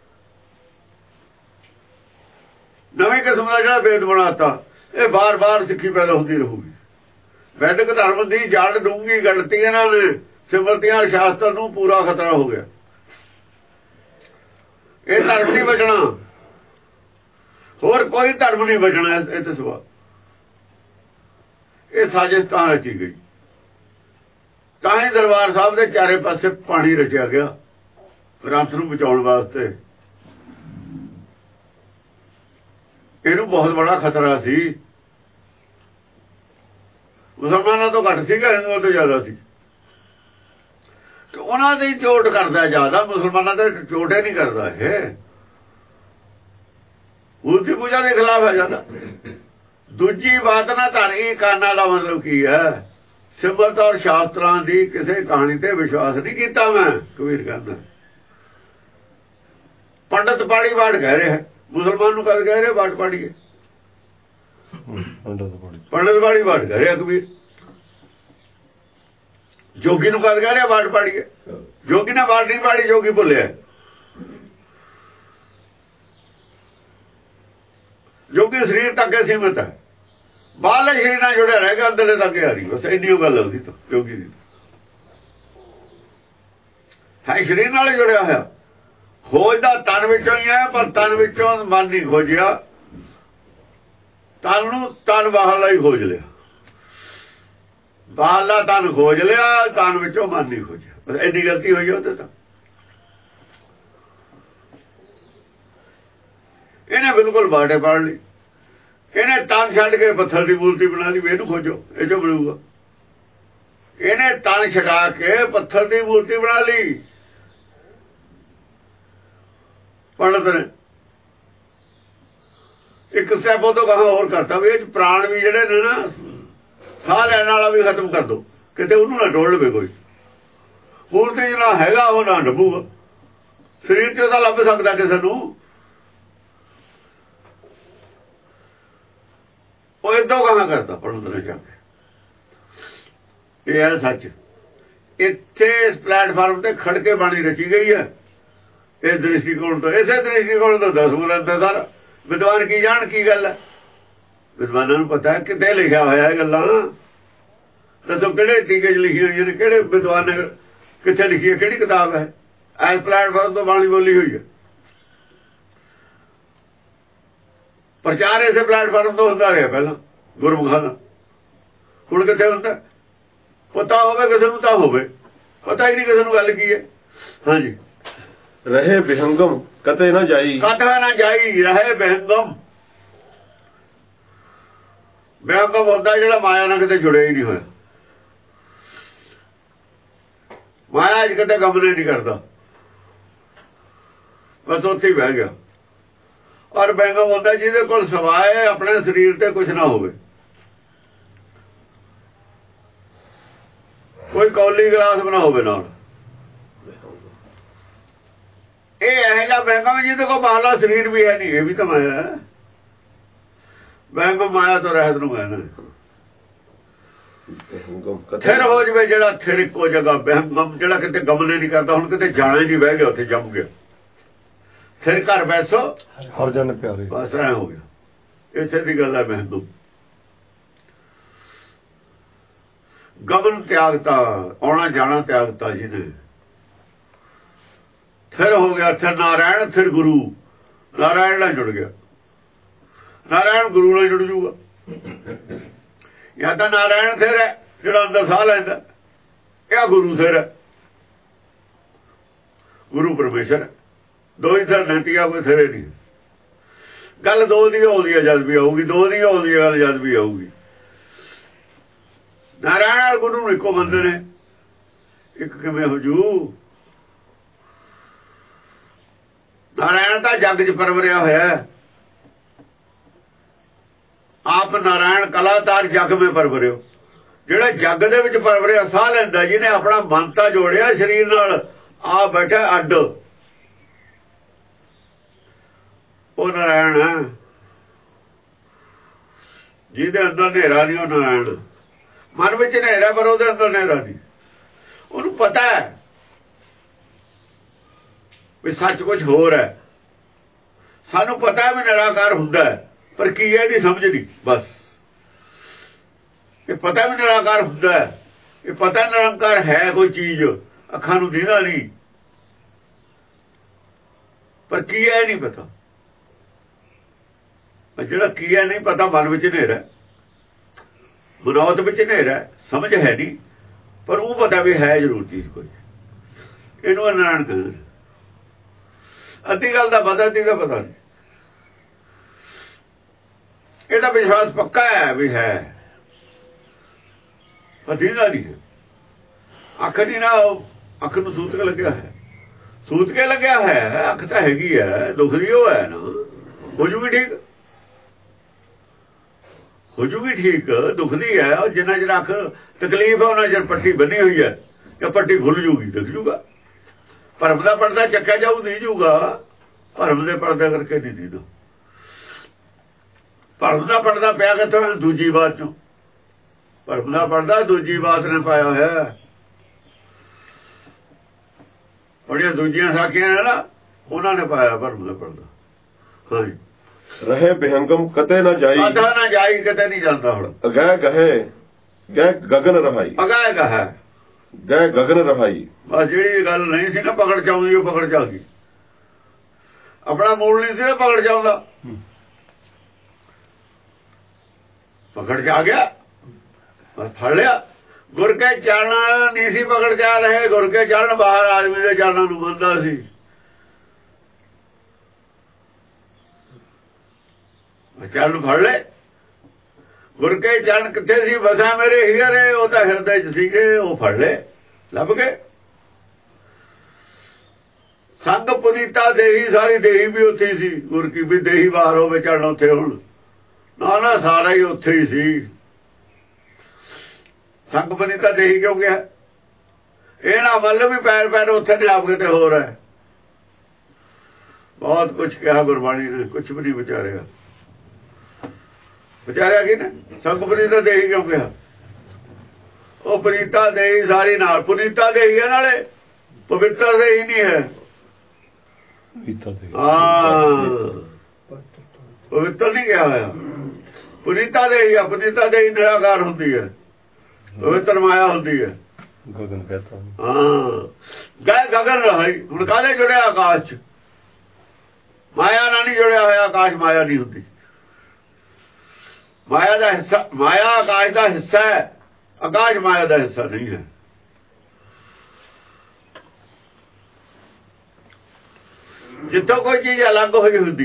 ਨਵੀਂ ਕਿਸਮ ਦਾ ਜਿਹੜਾ ਵੇਦ ਬਣਾਤਾ, ਇਹ ਬਾਰ ਬਾਰ ਸਿੱਖੀ ਪੈਦਾ ਹੁੰਦੀ ਰਹੂਗੀ। ਵੈਦਿਕ ਧਰਮ ਦੀ ਜੜ ਡੂੰਘੀ ਗੜਤੀ ਇਹਨਾਂ ਨੇ, ਸਿਮਰਤੀਆਂ ਸ਼ਾਸਤਰ ਨੂੰ ਪੂਰਾ ਖਤਰਾ ਹੋ ਗਿਆ। ਇਹ ਧਰਮ ਨਹੀਂ ਬਚਣਾ, ਹੋਰ ਕੋਈ ਧਰਮ ਨਹੀਂ ਬਚਣਾ ਇਹ ਤੋਂ ਸਿਵਾ। ਇਹ ਸਾਜ਼ਿਸ਼ ਤਾਂ ਰਚੀ ਗਈ, ਤਾਂ ਹੀ ਦਰਬਾਰ ਸਾਹਿਬ ਦੇ ਚਾਰੇ ਪਾਸੇ ਪਾਣੀ ਰਚਿਆ ਗਿਆ ਗ੍ਰੰਥ ਨੂੰ ਬਚਾਉਣ ਵਾਸਤੇ। ਇਹਨੂੰ ਬਹੁਤ ਬੜਾ ਖਤਰਾ ਸੀ। ਮੁਸਲਮਾਨਾਂ ਤੋਂ ਘੱਟ ਸੀਗਾ, ਹਿੰਦੂਆਂ ਤੋਂ ਜ਼ਿਆਦਾ ਸੀ। ਉਹਨਾਂ ਦੀ ਚੋਟ ਕਰਦਾ ਜ਼ਿਆਦਾ, ਮੁਸਲਮਾਨਾਂ ਦੇ ਚੋਟੇ ਨਹੀਂ ਕਰਦਾ। ਇਹ ਮੂਰਤੀ ਪੂਜਾ ਦੇ ਖਿਲਾਫ ਹੈ ਜ਼ਿਆਦਾ। ਦੂਜੀ ਬਾਤ ਨਾ ਧਾਰੀ ਕਾਨਾਂ ਦਾ ਮਤਲਬ ਕੀ ਹੈ, ਸਿਮਰਤ ਔਰ ਸ਼ਾਸਤਰਾਂ ਦੀ ਕਿਸੇ ਕਹਾਣੀ ਤੇ ਵਿਸ਼ਵਾਸ ਨਹੀਂ ਕੀਤਾ। ਮੈਂ ਕਬੀਰ ਕਹਿੰਦਾ ਪੰਡਤ ਪਾੜੀ ਬਾੜ ਕਹਿ ਰਿਹਾ, ਮੁਸਲਮਾਨ ਨੂੰ ਕਦ ਕਹਿ ਰਿਹਾ ਬਾੜ ਪਾੜੀਏ। ਪੰਡਤ ਪਾੜੀ ਬਾੜ ਕਹਿ ਰਿਹਾ ਕਬੀਰ। ਜੋਗੀ ਨੂੰ ਕਦ ਕਹਿ ਰਿਹਾ ਬਾੜ ਪਾੜੀਏ। ਜੋਗੀ ਨੇ ਬਾੜ ਨਹੀਂ ਪਾੜੀ, ਜੋਗੀ ਭੁੱਲਿਆ। ਜੋਗੀ ਸਰੀਰ ਤੱਕ ਸੀਮਤ ਹੈ, ਬਾਹਰਲੇ ਸਰੀਰ ਨਾਲ ਜੁੜਿਆ ਰਹਿ ਗਿਆ, ਅੰਦਰਲੇ ਤੱਕ ਆ ਰਹੀ। ਬਸ ਇੰਨੀ ਉਹ ਗੱਲ ਉਹਦੀ ਤਾਂ ਜੋਗੀ ਦੀ ਹੈ, ਸਰੀਰ ਨਾਲ ਜੁੜਿਆ ਹੋਇਆ। ਖੋਜਦਾ ਤਨ ਵਿੱਚੋਂ ਹੀ ਹੈ, ਪਰ ਤਨ ਵਿੱਚੋਂ ਮਨ ਨਹੀਂ ਖੋਜਿਆ। ਤਨ ਨੂੰ ਤਨ ਬਾਹਰਲਾ ਹੀ ਖੋਜ ਲਿਆ, ਬਾਹਰਲਾ ਤਨ ਖੋਜ ਲਿਆ, ਤਨ ਵਿੱਚੋਂ ਮਨ ਨਹੀਂ ਖੋਜਿਆ। ਬਸ ਇੰਨੀ ਗਲਤੀ ਹੋਈ ਉਹਦੇ ਤਾਂ। ਇਹਨੇ ਬਿਲਕੁਲ ਬਾਟੇ ਪਾੜ ਲਈ। ਇਹਨੇ ਤਨ ਛੱਡ ਕੇ ਪੱਥਰ ਦੀ ਮੂਰਤੀ ਬਣਾ ਲਈ, ਇਹਨੂੰ ਖੋਜੋ ਇਹ ਚੋਂ ਬਣੂਗਾ। ਇਹਨੇ ਤਨ ਛਡਾ ਕੇ ਪੱਥਰ ਦੀ ਮੂਰਤੀ ਬਣਾ ਲਈ ਪੰਡਤ ਨੇ। ਇੱਕ ਸਟੈਪ ਉਹ ਤੋਂ ਕਹਾਂ ਹੋਰ ਕਰਤਾ ਵੀ ਇਹ ਪ੍ਰਾਣ ਵੀ ਜਿਹੜੇ ਨੇ ਨਾ, ਸਾਹ ਲੈਣ ਵਾਲਾ ਵੀ ਖਤਮ ਕਰ ਦੋ, ਕਿਤੇ ਉਹਨੂੰ ਨਾ ਡੋਲ ਲਵੇ ਕੋਈ। ਮੂਰਤੀ ਜਿਹੜਾ ਹੈਗਾ ਉਹ ਨਾ ਡੱਬੂਗਾ, ਸਰੀਰ ਚ ਤਾਂ ਲੱਭ ਸਕਦਾ ਕਿਸੇ ਨੂੰ। ਉਹ ਏਦਾਂ ਕਹਾਂ ਕਰਦਾ ਪੰਡਤ ਨੇ ਜਾ ਕੇ। ਇਹ ਹੈ ਸੱਚ। ਇੱਥੇ ਇਸ ਪਲੇਟਫਾਰਮ ਤੇ ਖੜ ਕੇ ਬਾਣੀ ਰਚੀ ਗਈ ਹੈ। ਇਸ ਦ੍ਰਿਸ਼ਟੀਕੋਣ ਤੋਂ, ਇਸੇ ਦ੍ਰਿਸ਼ਟੀਕੋਣ ਤੋਂ ਦਸ ਗ੍ਰੰਥ ਹੈ ਸਾਰਾ। ਵਿਦਵਾਨ ਕੀ ਜਾਣ ਕੀ ਗੱਲ ਹੈ, ਵਿਦਵਾਨਾਂ ਨੂੰ ਪਤਾ ਕਿਤੇ ਲਿਖਿਆ ਹੋਇਆ ਇਹ ਗੱਲਾਂ। ਦੱਸੋ ਕਿਹੜੇ ਟੀਕੇ ਚ ਲਿਖੀਆਂ ਹੋਈਆਂ ਨੇ, ਕਿਹੜੇ ਵਿਦਵਾਨ ਨੇ ਕਿੱਥੇ ਲਿਖੀ ਹੈ, ਕਿਹੜੀ ਕਿਤਾਬ ਹੈ। ਇਸ ਪਲੇਟਫਾਰਮ ਤੋਂ ਬਾਣੀ ਬੋਲੀ ਹੋਈ ਹੈ। ਪ੍ਰਚਾਰ ਇਸੇ ਪਲੇਟਫਾਰਮ ਤੋਂ ਹੁੰਦਾ ਰਿਹਾ ਪਹਿਲਾਂ ਗੁਰਮੁਖਾਂ ਦਾ। ਹੁਣ ਕਿੱਥੇ ਹੁੰਦਾ, ਪਤਾ ਹੋਵੇ ਕਿਸੇ ਨੂੰ ਤਾਂ ਹੋਵੇ। ਪਤਾ ਹੀ ਨਹੀਂ ਕਿਸੇ ਨੂੰ ਗੱਲ ਕੀ ਹੈ। ਹਾਂਜੀ ਰਹੇ ਵਿਹੰਗਮ ਕਤੇ ਨਾ ਜਾਈ ਕਤਵਾ ਨਾ ਜਾਈ ਰਹੇ ਵਿਹੰਗਮ। ਵਿਹੰਗਮ ਹੁੰਦਾ ਜਿਹੜਾ ਮਾਇਆ ਨਾਲ ਕਿਤੇ ਜੁੜਿਆ ਹੀ ਨਹੀਂ ਹੋਇਆ। ਮਾਇਆ ਅੱਜ ਕਿਤੇ ਗਮਲੇ ਨਹੀਂ ਕਰਦਾ, ਬਸ ਉੱਥੇ ਹੀ ਬਹਿ ਗਿਆ। ਔਰ ਵਿਹੰਗਮ ਹੁੰਦਾ ਜਿਹਦੇ ਕੋਲ ਸਵਾਏ ਆਪਣੇ ਸਰੀਰ ਤੇ ਕੁਝ ਨਾ ਹੋਵੇ, ਕੋਈ ਕੌਲੀ ਗਲਾਸ ਬਣਾ ਹੋਵੇ ਨਾਲ। ਇਹ ਇਹੋ ਜਿਹਾ ਵਿਹੰਗਮ ਜਿਹਦੇ ਕੋਲ ਬਾਹਰਲਾ ਸਰੀਰ ਵੀ ਹੈ ਨਹੀਂ, ਇਹ ਵੀ ਤਾਂ ਮਾਇਆ ਹੈ। ਵਿਹੰਗਮ ਮਾਇਆ ਤੋਂ ਰਹਿਤ ਨੂੰ ਕਹਿਣਾ। ਥਿਰ ਹੋ ਜਾਵੇ ਜਿਹੜਾ, ਥਿਰ ਇੱਕੋ ਜਗ੍ਹਾ। ਵਿਹੰਗਮ ਜਿਹੜਾ ਕਿਤੇ ਗਮਲੇ ਨਹੀਂ ਕਰਦਾ, ਹੁਣ ਕਿਤੇ ਜਾਣਾ ਹੀ ਨਹੀਂ, ਬਹਿ ਗਿਆ ਉੱਥੇ ਜੰਮ ਗਿਆ। ਥਿਰ ਘਰ ਬੈਸੋ ਹਰ ਜਨ ਪਿਆਰੇ, ਬਸ ਐ ਹੋ ਗਿਆ। ਇੱਥੇ ਦੀ ਗੱਲ ਹੈ ਵਿਹੰਗਮ। ਗਮਨ ਤਿਆਗਤਾ, ਆਉਣਾ ਜਾਣਾ ਤਿਆਗਤਾ ਜਿਹਨੇ। ਥਿਰ ਹੋ ਗਿਆ, ਥਿਰ ਨਾਰਾਇਣ, ਥਿਰ ਗੁਰੂ। ਨਾਰਾਇਣ ਨਾਲ ਜੁੜ ਗਿਆ, ਨਾਰਾਇਣ ਗੁਰੂ ਨਾਲ ਜੁੜ ਜੂਗਾ। ਜਾਂ ਤਾਂ ਨਾਰਾਇਣ ਥਿਰ ਹੈ ਜਿਹੜਾ ਅੰਦਰ ਸਾਹ ਲੈਂਦਾ, ਇਹ ਗੁਰੂ ਥਿਰ ਹੈ, ਗੁਰੂ ਪਰਮੇਸ਼ਰ ਹੈ। ਦੋ ਹੀ ਥਿਰ ਨਤੀਆ, ਕੋਈ ਥਿਰੇ ਨਹੀਂ। ਗੱਲ ਦੋ ਦੀ ਆਉਂਦੀ ਹੈ ਜਦ ਵੀ ਆਊਗੀ, ਦੋ ਦੀ ਆਉਂਦੀ ਹੈ ਗੱਲ ਜਦ ਵੀ ਆਊਗੀ। ਨਾਰਾਇਣ ਔਰ ਗੁਰੂ ਨੂੰ ਇੱਕੋ ਮੰਨਦੇ ਨੇ, ਇੱਕ ਕਿਵੇਂ ਹੋ ਜੂ? ਨਾਰਾਇਣ ਤਾਂ ਜੱਗ 'ਚ ਪਰਵਰਿਆ ਹੋਇਆ, ਆਪ ਨਾਰਾਇਣ ਕਲਾਤਾਰ ਜੱਗ ਵਿੱਚ ਪਰਵਰਿਓ। ਜਿਹੜਾ ਜੱਗ ਦੇ ਵਿੱਚ ਪਰਵਰਿਆ, ਸਾਹ ਲੈਂਦਾ, ਜਿਹਨੇ ਆਪਣਾ ਮਨ ਤਾਂ ਜੋੜਿਆ ਸਰੀਰ ਨਾਲ, ਆ ਬੈਠਾ ਅੱਡ, ਉਹ ਨਾਰਾਇਣ ਹੈ। ਜਿਹਦੇ ਅੰਦਰ ਹਨੇਰਾ ਨਹੀਂ ਉਹ ਨਾਰਾਇਣ। ਮਨ ਵਿੱਚ ਹਨੇਰਾ ਪਰ ਉਹਦੇ ਅੰਦਰ ਹਨੇਰਾ ਨਹੀਂ। ਉਹਨੂੰ ਪਤਾ ਹੈ ਵੀ ਸੱਚ ਕੁਝ ਹੋਰ ਹੈ। ਸਾਨੂੰ ਪਤਾ ਹੈ ਵੀ ਨਿਰਾਕਾਰ ਹੁੰਦਾ ਹੈ, ਪਰ ਕੀ ਹੈ ਇਹਦੀ ਸਮਝ ਨਹੀਂ। ਬਸ ਇਹ ਪਤਾ ਵੀ ਨਿਰਾਕਾਰ ਹੁੰਦਾ ਹੈ, ਇਹ ਪਤਾ ਨਿਰੰਕਾਰ ਹੈ ਕੋਈ ਚੀਜ਼, ਅੱਖਾਂ ਨੂੰ ਦਿਖਦਾ ਨਹੀਂ, ਪਰ ਕੀ ਹੈ ਨਹੀਂ ਪਤਾ। ਜਿਹੜਾ ਕੀ ਹੈ ਨਹੀਂ ਪਤਾ, ਮਨ ਵਿੱਚ ਹਨੇਰਾ, ਮਨੌਤ ਵਿੱਚ ਹਨੇਰਾ, ਸਮਝ ਹੈ ਨਹੀਂ, ਪਰ ਉਹ ਪਤਾ ਵੀ ਹੈ ਜ਼ਰੂਰ ਚੀਜ਼ ਕੋਈ। ਇਹਨੂੰ ਨਾਰਾਇਣ ਕਹਿੰਦੇ। ਅੱਧੀ ਗੱਲ ਦਾ ਪਤਾ, ਅੱਧੀ ਦਾ ਪਤਾ ਨਹੀਂ। ਇਹਦਾ ਵਿਸ਼ਵਾਸ ਪੱਕਾ ਹੈ ਵੀ ਹੈ, ਅੱਧੀ ਦਾ ਨਹੀਂ ਹੈ। ਅੱਖ ਨਹੀਂ ਨਾ, ਅੱਖ ਨੂੰ ਸੂਤ ਕੇ ਲੱਗਿਆ ਹੈ, ਸੂਤ ਕੇ ਲੱਗਿਆ ਹੈ। ਅੱਖ ਤਾਂ ਹੈਗੀ ਹੈ, ਦੁਖਦੀ ਉਹ ਹੈ ਨਾ, ਹੋ ਜੂਗੀ ਠੀਕ, ਹੋ ਜੂਗੀ ਠੀਕ। ਦੁਖਦੀ ਹੈ, ਉਹ ਜਿੰਨਾ ਚਿਰ ਅੱਖ ਤਕਲੀਫ ਹੈ ਉਹਨਾਂ ਚਿਰ ਪੱਟੀ ਬੰਨੀ ਹੋਈ ਹੈ, ਜਾਂ ਪੱਟੀ ਖੁੱਲ ਜੂਗੀ, ਦਿਖ ਜੂਗਾ। ਭਰਮ ਦਾ ਪਰਦਾ ਚੱਕਿਆ ਜਾਊ, ਨਹੀਂ ਜੂਗਾ। ਭਰਮ ਦੇ ਪਰਦੇ ਕਰਕੇ ਨਹੀਂ ਦੀਦਾ। ਭਰਮ ਦਾ ਪਰਦਾ ਪਿਆ ਕਿੱਥੋਂ? ਦੂਜੀ ਬਾਤ ਚੋਂ। ਭਰਮ ਦਾ ਪਰਦਾ ਦੂਜੀ ਬਾਤ ਨੇ ਪਾਇਆ ਹੋਇਆ। ਬੜੀਆਂ ਦੂਜੀਆਂ ਸਾਖੀਆਂ ਨੇ ਨਾ, ਉਹਨਾਂ ਨੇ ਪਾਇਆ ਭਰਮ ਦਾ ਪਰਦਾ। ਹਾਂਜੀ ਰਹੇ ਵਿਹੰਗਮ ਕਤੇ ਨਾ ਜਾਈ, ਕਤੇ ਨਾ ਜਾਈ, ਕਿਤੇ ਨਹੀਂ ਜਾਂਦਾ। ਹੁਣ ਅਗੈ ਗਹੇ ਗੈ ਗਗਨ ਰਹਾਈ, ਅਗੈ ਗਹੈ ਗੈ ਗਗਨ ਰਹਾਈ। ਬਸ ਜਿਹੜੀ ਗੱਲ ਨਹੀਂ ਸੀ ਨਾ ਪਕੜ ਚ ਆਉਂਦੀ, ਉਹ ਪਕੜ ਚ ਆ ਗਈ। ਆਪਣਾ ਮੂਲ ਨਹੀਂ ਸੀ ਨਾ ਪਕੜ ਚ ਆਉਂਦਾ, ਪਕੜ ਚ ਆ ਗਿਆ, ਬਸ ਫੜ ਲਿਆ। ਗੁਰ ਕੇ ਚਰਨ ਨਹੀਂ ਸੀ ਪਕੜ ਜਾ ਰਹੇ, ਗੁਰ ਕੇ ਚਰਨ ਬਾਹਰ ਆਦਮੀ ਦੇ ਚਰਨਾਂ ਨੂੰ ਮੰਨਦਾ ਸੀ। ਚਰਨ ਫੜ ਲੈ। ਗੁਰ ਕੇ ਚਰਨ ਕਿੱਥੇ ਸੀ? ਵਸਾ ਮੇਰੇ ਹੀਰੇ, ਉਹ ਤਾਂ ਹਿਰਦੇ ਚ ਸੀਗੇ, ਉਹ ਫੜ ਲੈ, ਲੱਭ ਕੇ। ਸੰਗ ਪੁਨੀਤਾ ਦੇਹੀ, ਸਾਰੀ ਦੇਹੀ ਵੀ ਉੱਥੇ ਸੀ। ਗੁਰ ਕੀ ਵੀ ਦੇਹੀ ਬਾਹਰ ਹੋਵੇ, ਚਰਨ ਉੱਥੇ ਹੁਣ ਨਾ ਨਾ, ਸਾਰਾ ਹੀ ਉੱਥੇ ਹੀ ਸੀ। ਸੰਗ ਪੁਨੀਤਾ ਦੇਹੀ ਕਿਉਂ ਗਿਆ? ਇਹ ਨਾ ਮਤਲਬ ਵੀ ਪੈਰ ਪੈਰ ਉੱਥੇ ਨੇ, ਆਪ ਕਿਤੇ ਹੋਰ ਹੈ। ਬਹੁਤ ਕੁਛ ਕਿਹਾ ਗੁਰਬਾਣੀ ਨੇ, ਕੁਛ ਵੀ ਨਹੀਂ ਵਿਚਾਰਿਆ। ਵਿਚਾਰਿਆ ਕੀ ਨੇ? ਸੰਗ ਪੁਨੀਤਾ ਦੇਹੀ ਕਿਉਂ ਗਿਆ? ਉਹ ਪੁਨੀਤਾ ਦੇਹੀ ਸਾਰੀ ਨਾਲ, ਪੁਨੀਤਾ ਦੇਹੀ ਹੈ ਨਾਲੇ, ਪਵਿੱਤਰ ਦੇਹੀ ਨਹੀਂ ਹੈ। ਹਾਂ, ਪਵਿੱਤਰ ਨਹੀਂ ਗਿਆ ਹੋਇਆ। ਪੁਨੀਤਾ ਦੇਹੀ ਆ, ਪੁਨੀਤਾ ਦੇਹੀ ਨਿਰਾਕਾਰ ਹੁੰਦੀ ਹੈ, ਪਵਿੱਤਰ ਮਾਇਆ ਹੁੰਦੀ ਹੈ। ਗਗਨ ਕਹਤਾ। ਹਾਂ, ਗਏ ਗਗਨ ਰਹਾਈ। ਹੁਣ ਕਾਹਦੇ ਜੁੜਿਆ? ਆਕਾਸ਼ ਚ। ਮਾਇਆ ਨਾਲ ਨਹੀਂ ਜੁੜਿਆ ਹੋਇਆ। ਆਕਾਸ਼ ਮਾਇਆ ਨਹੀਂ ਹੁੰਦੀ। ਮਾਇਆ ਦਾ ਹਿੱਸਾ, ਮਾਇਆ ਆਕਾਸ਼ ਦਾ ਹਿੱਸਾ ਹੈ, ਆਕਾਸ਼ ਮਾਇਆ ਦਾ ਹਿੱਸਾ ਨਹੀਂ ਹੈ। ਜਿੱਥੋਂ ਕੋਈ ਚੀਜ਼ ਅਲੱਗ ਹੋਈ ਹੁੰਦੀ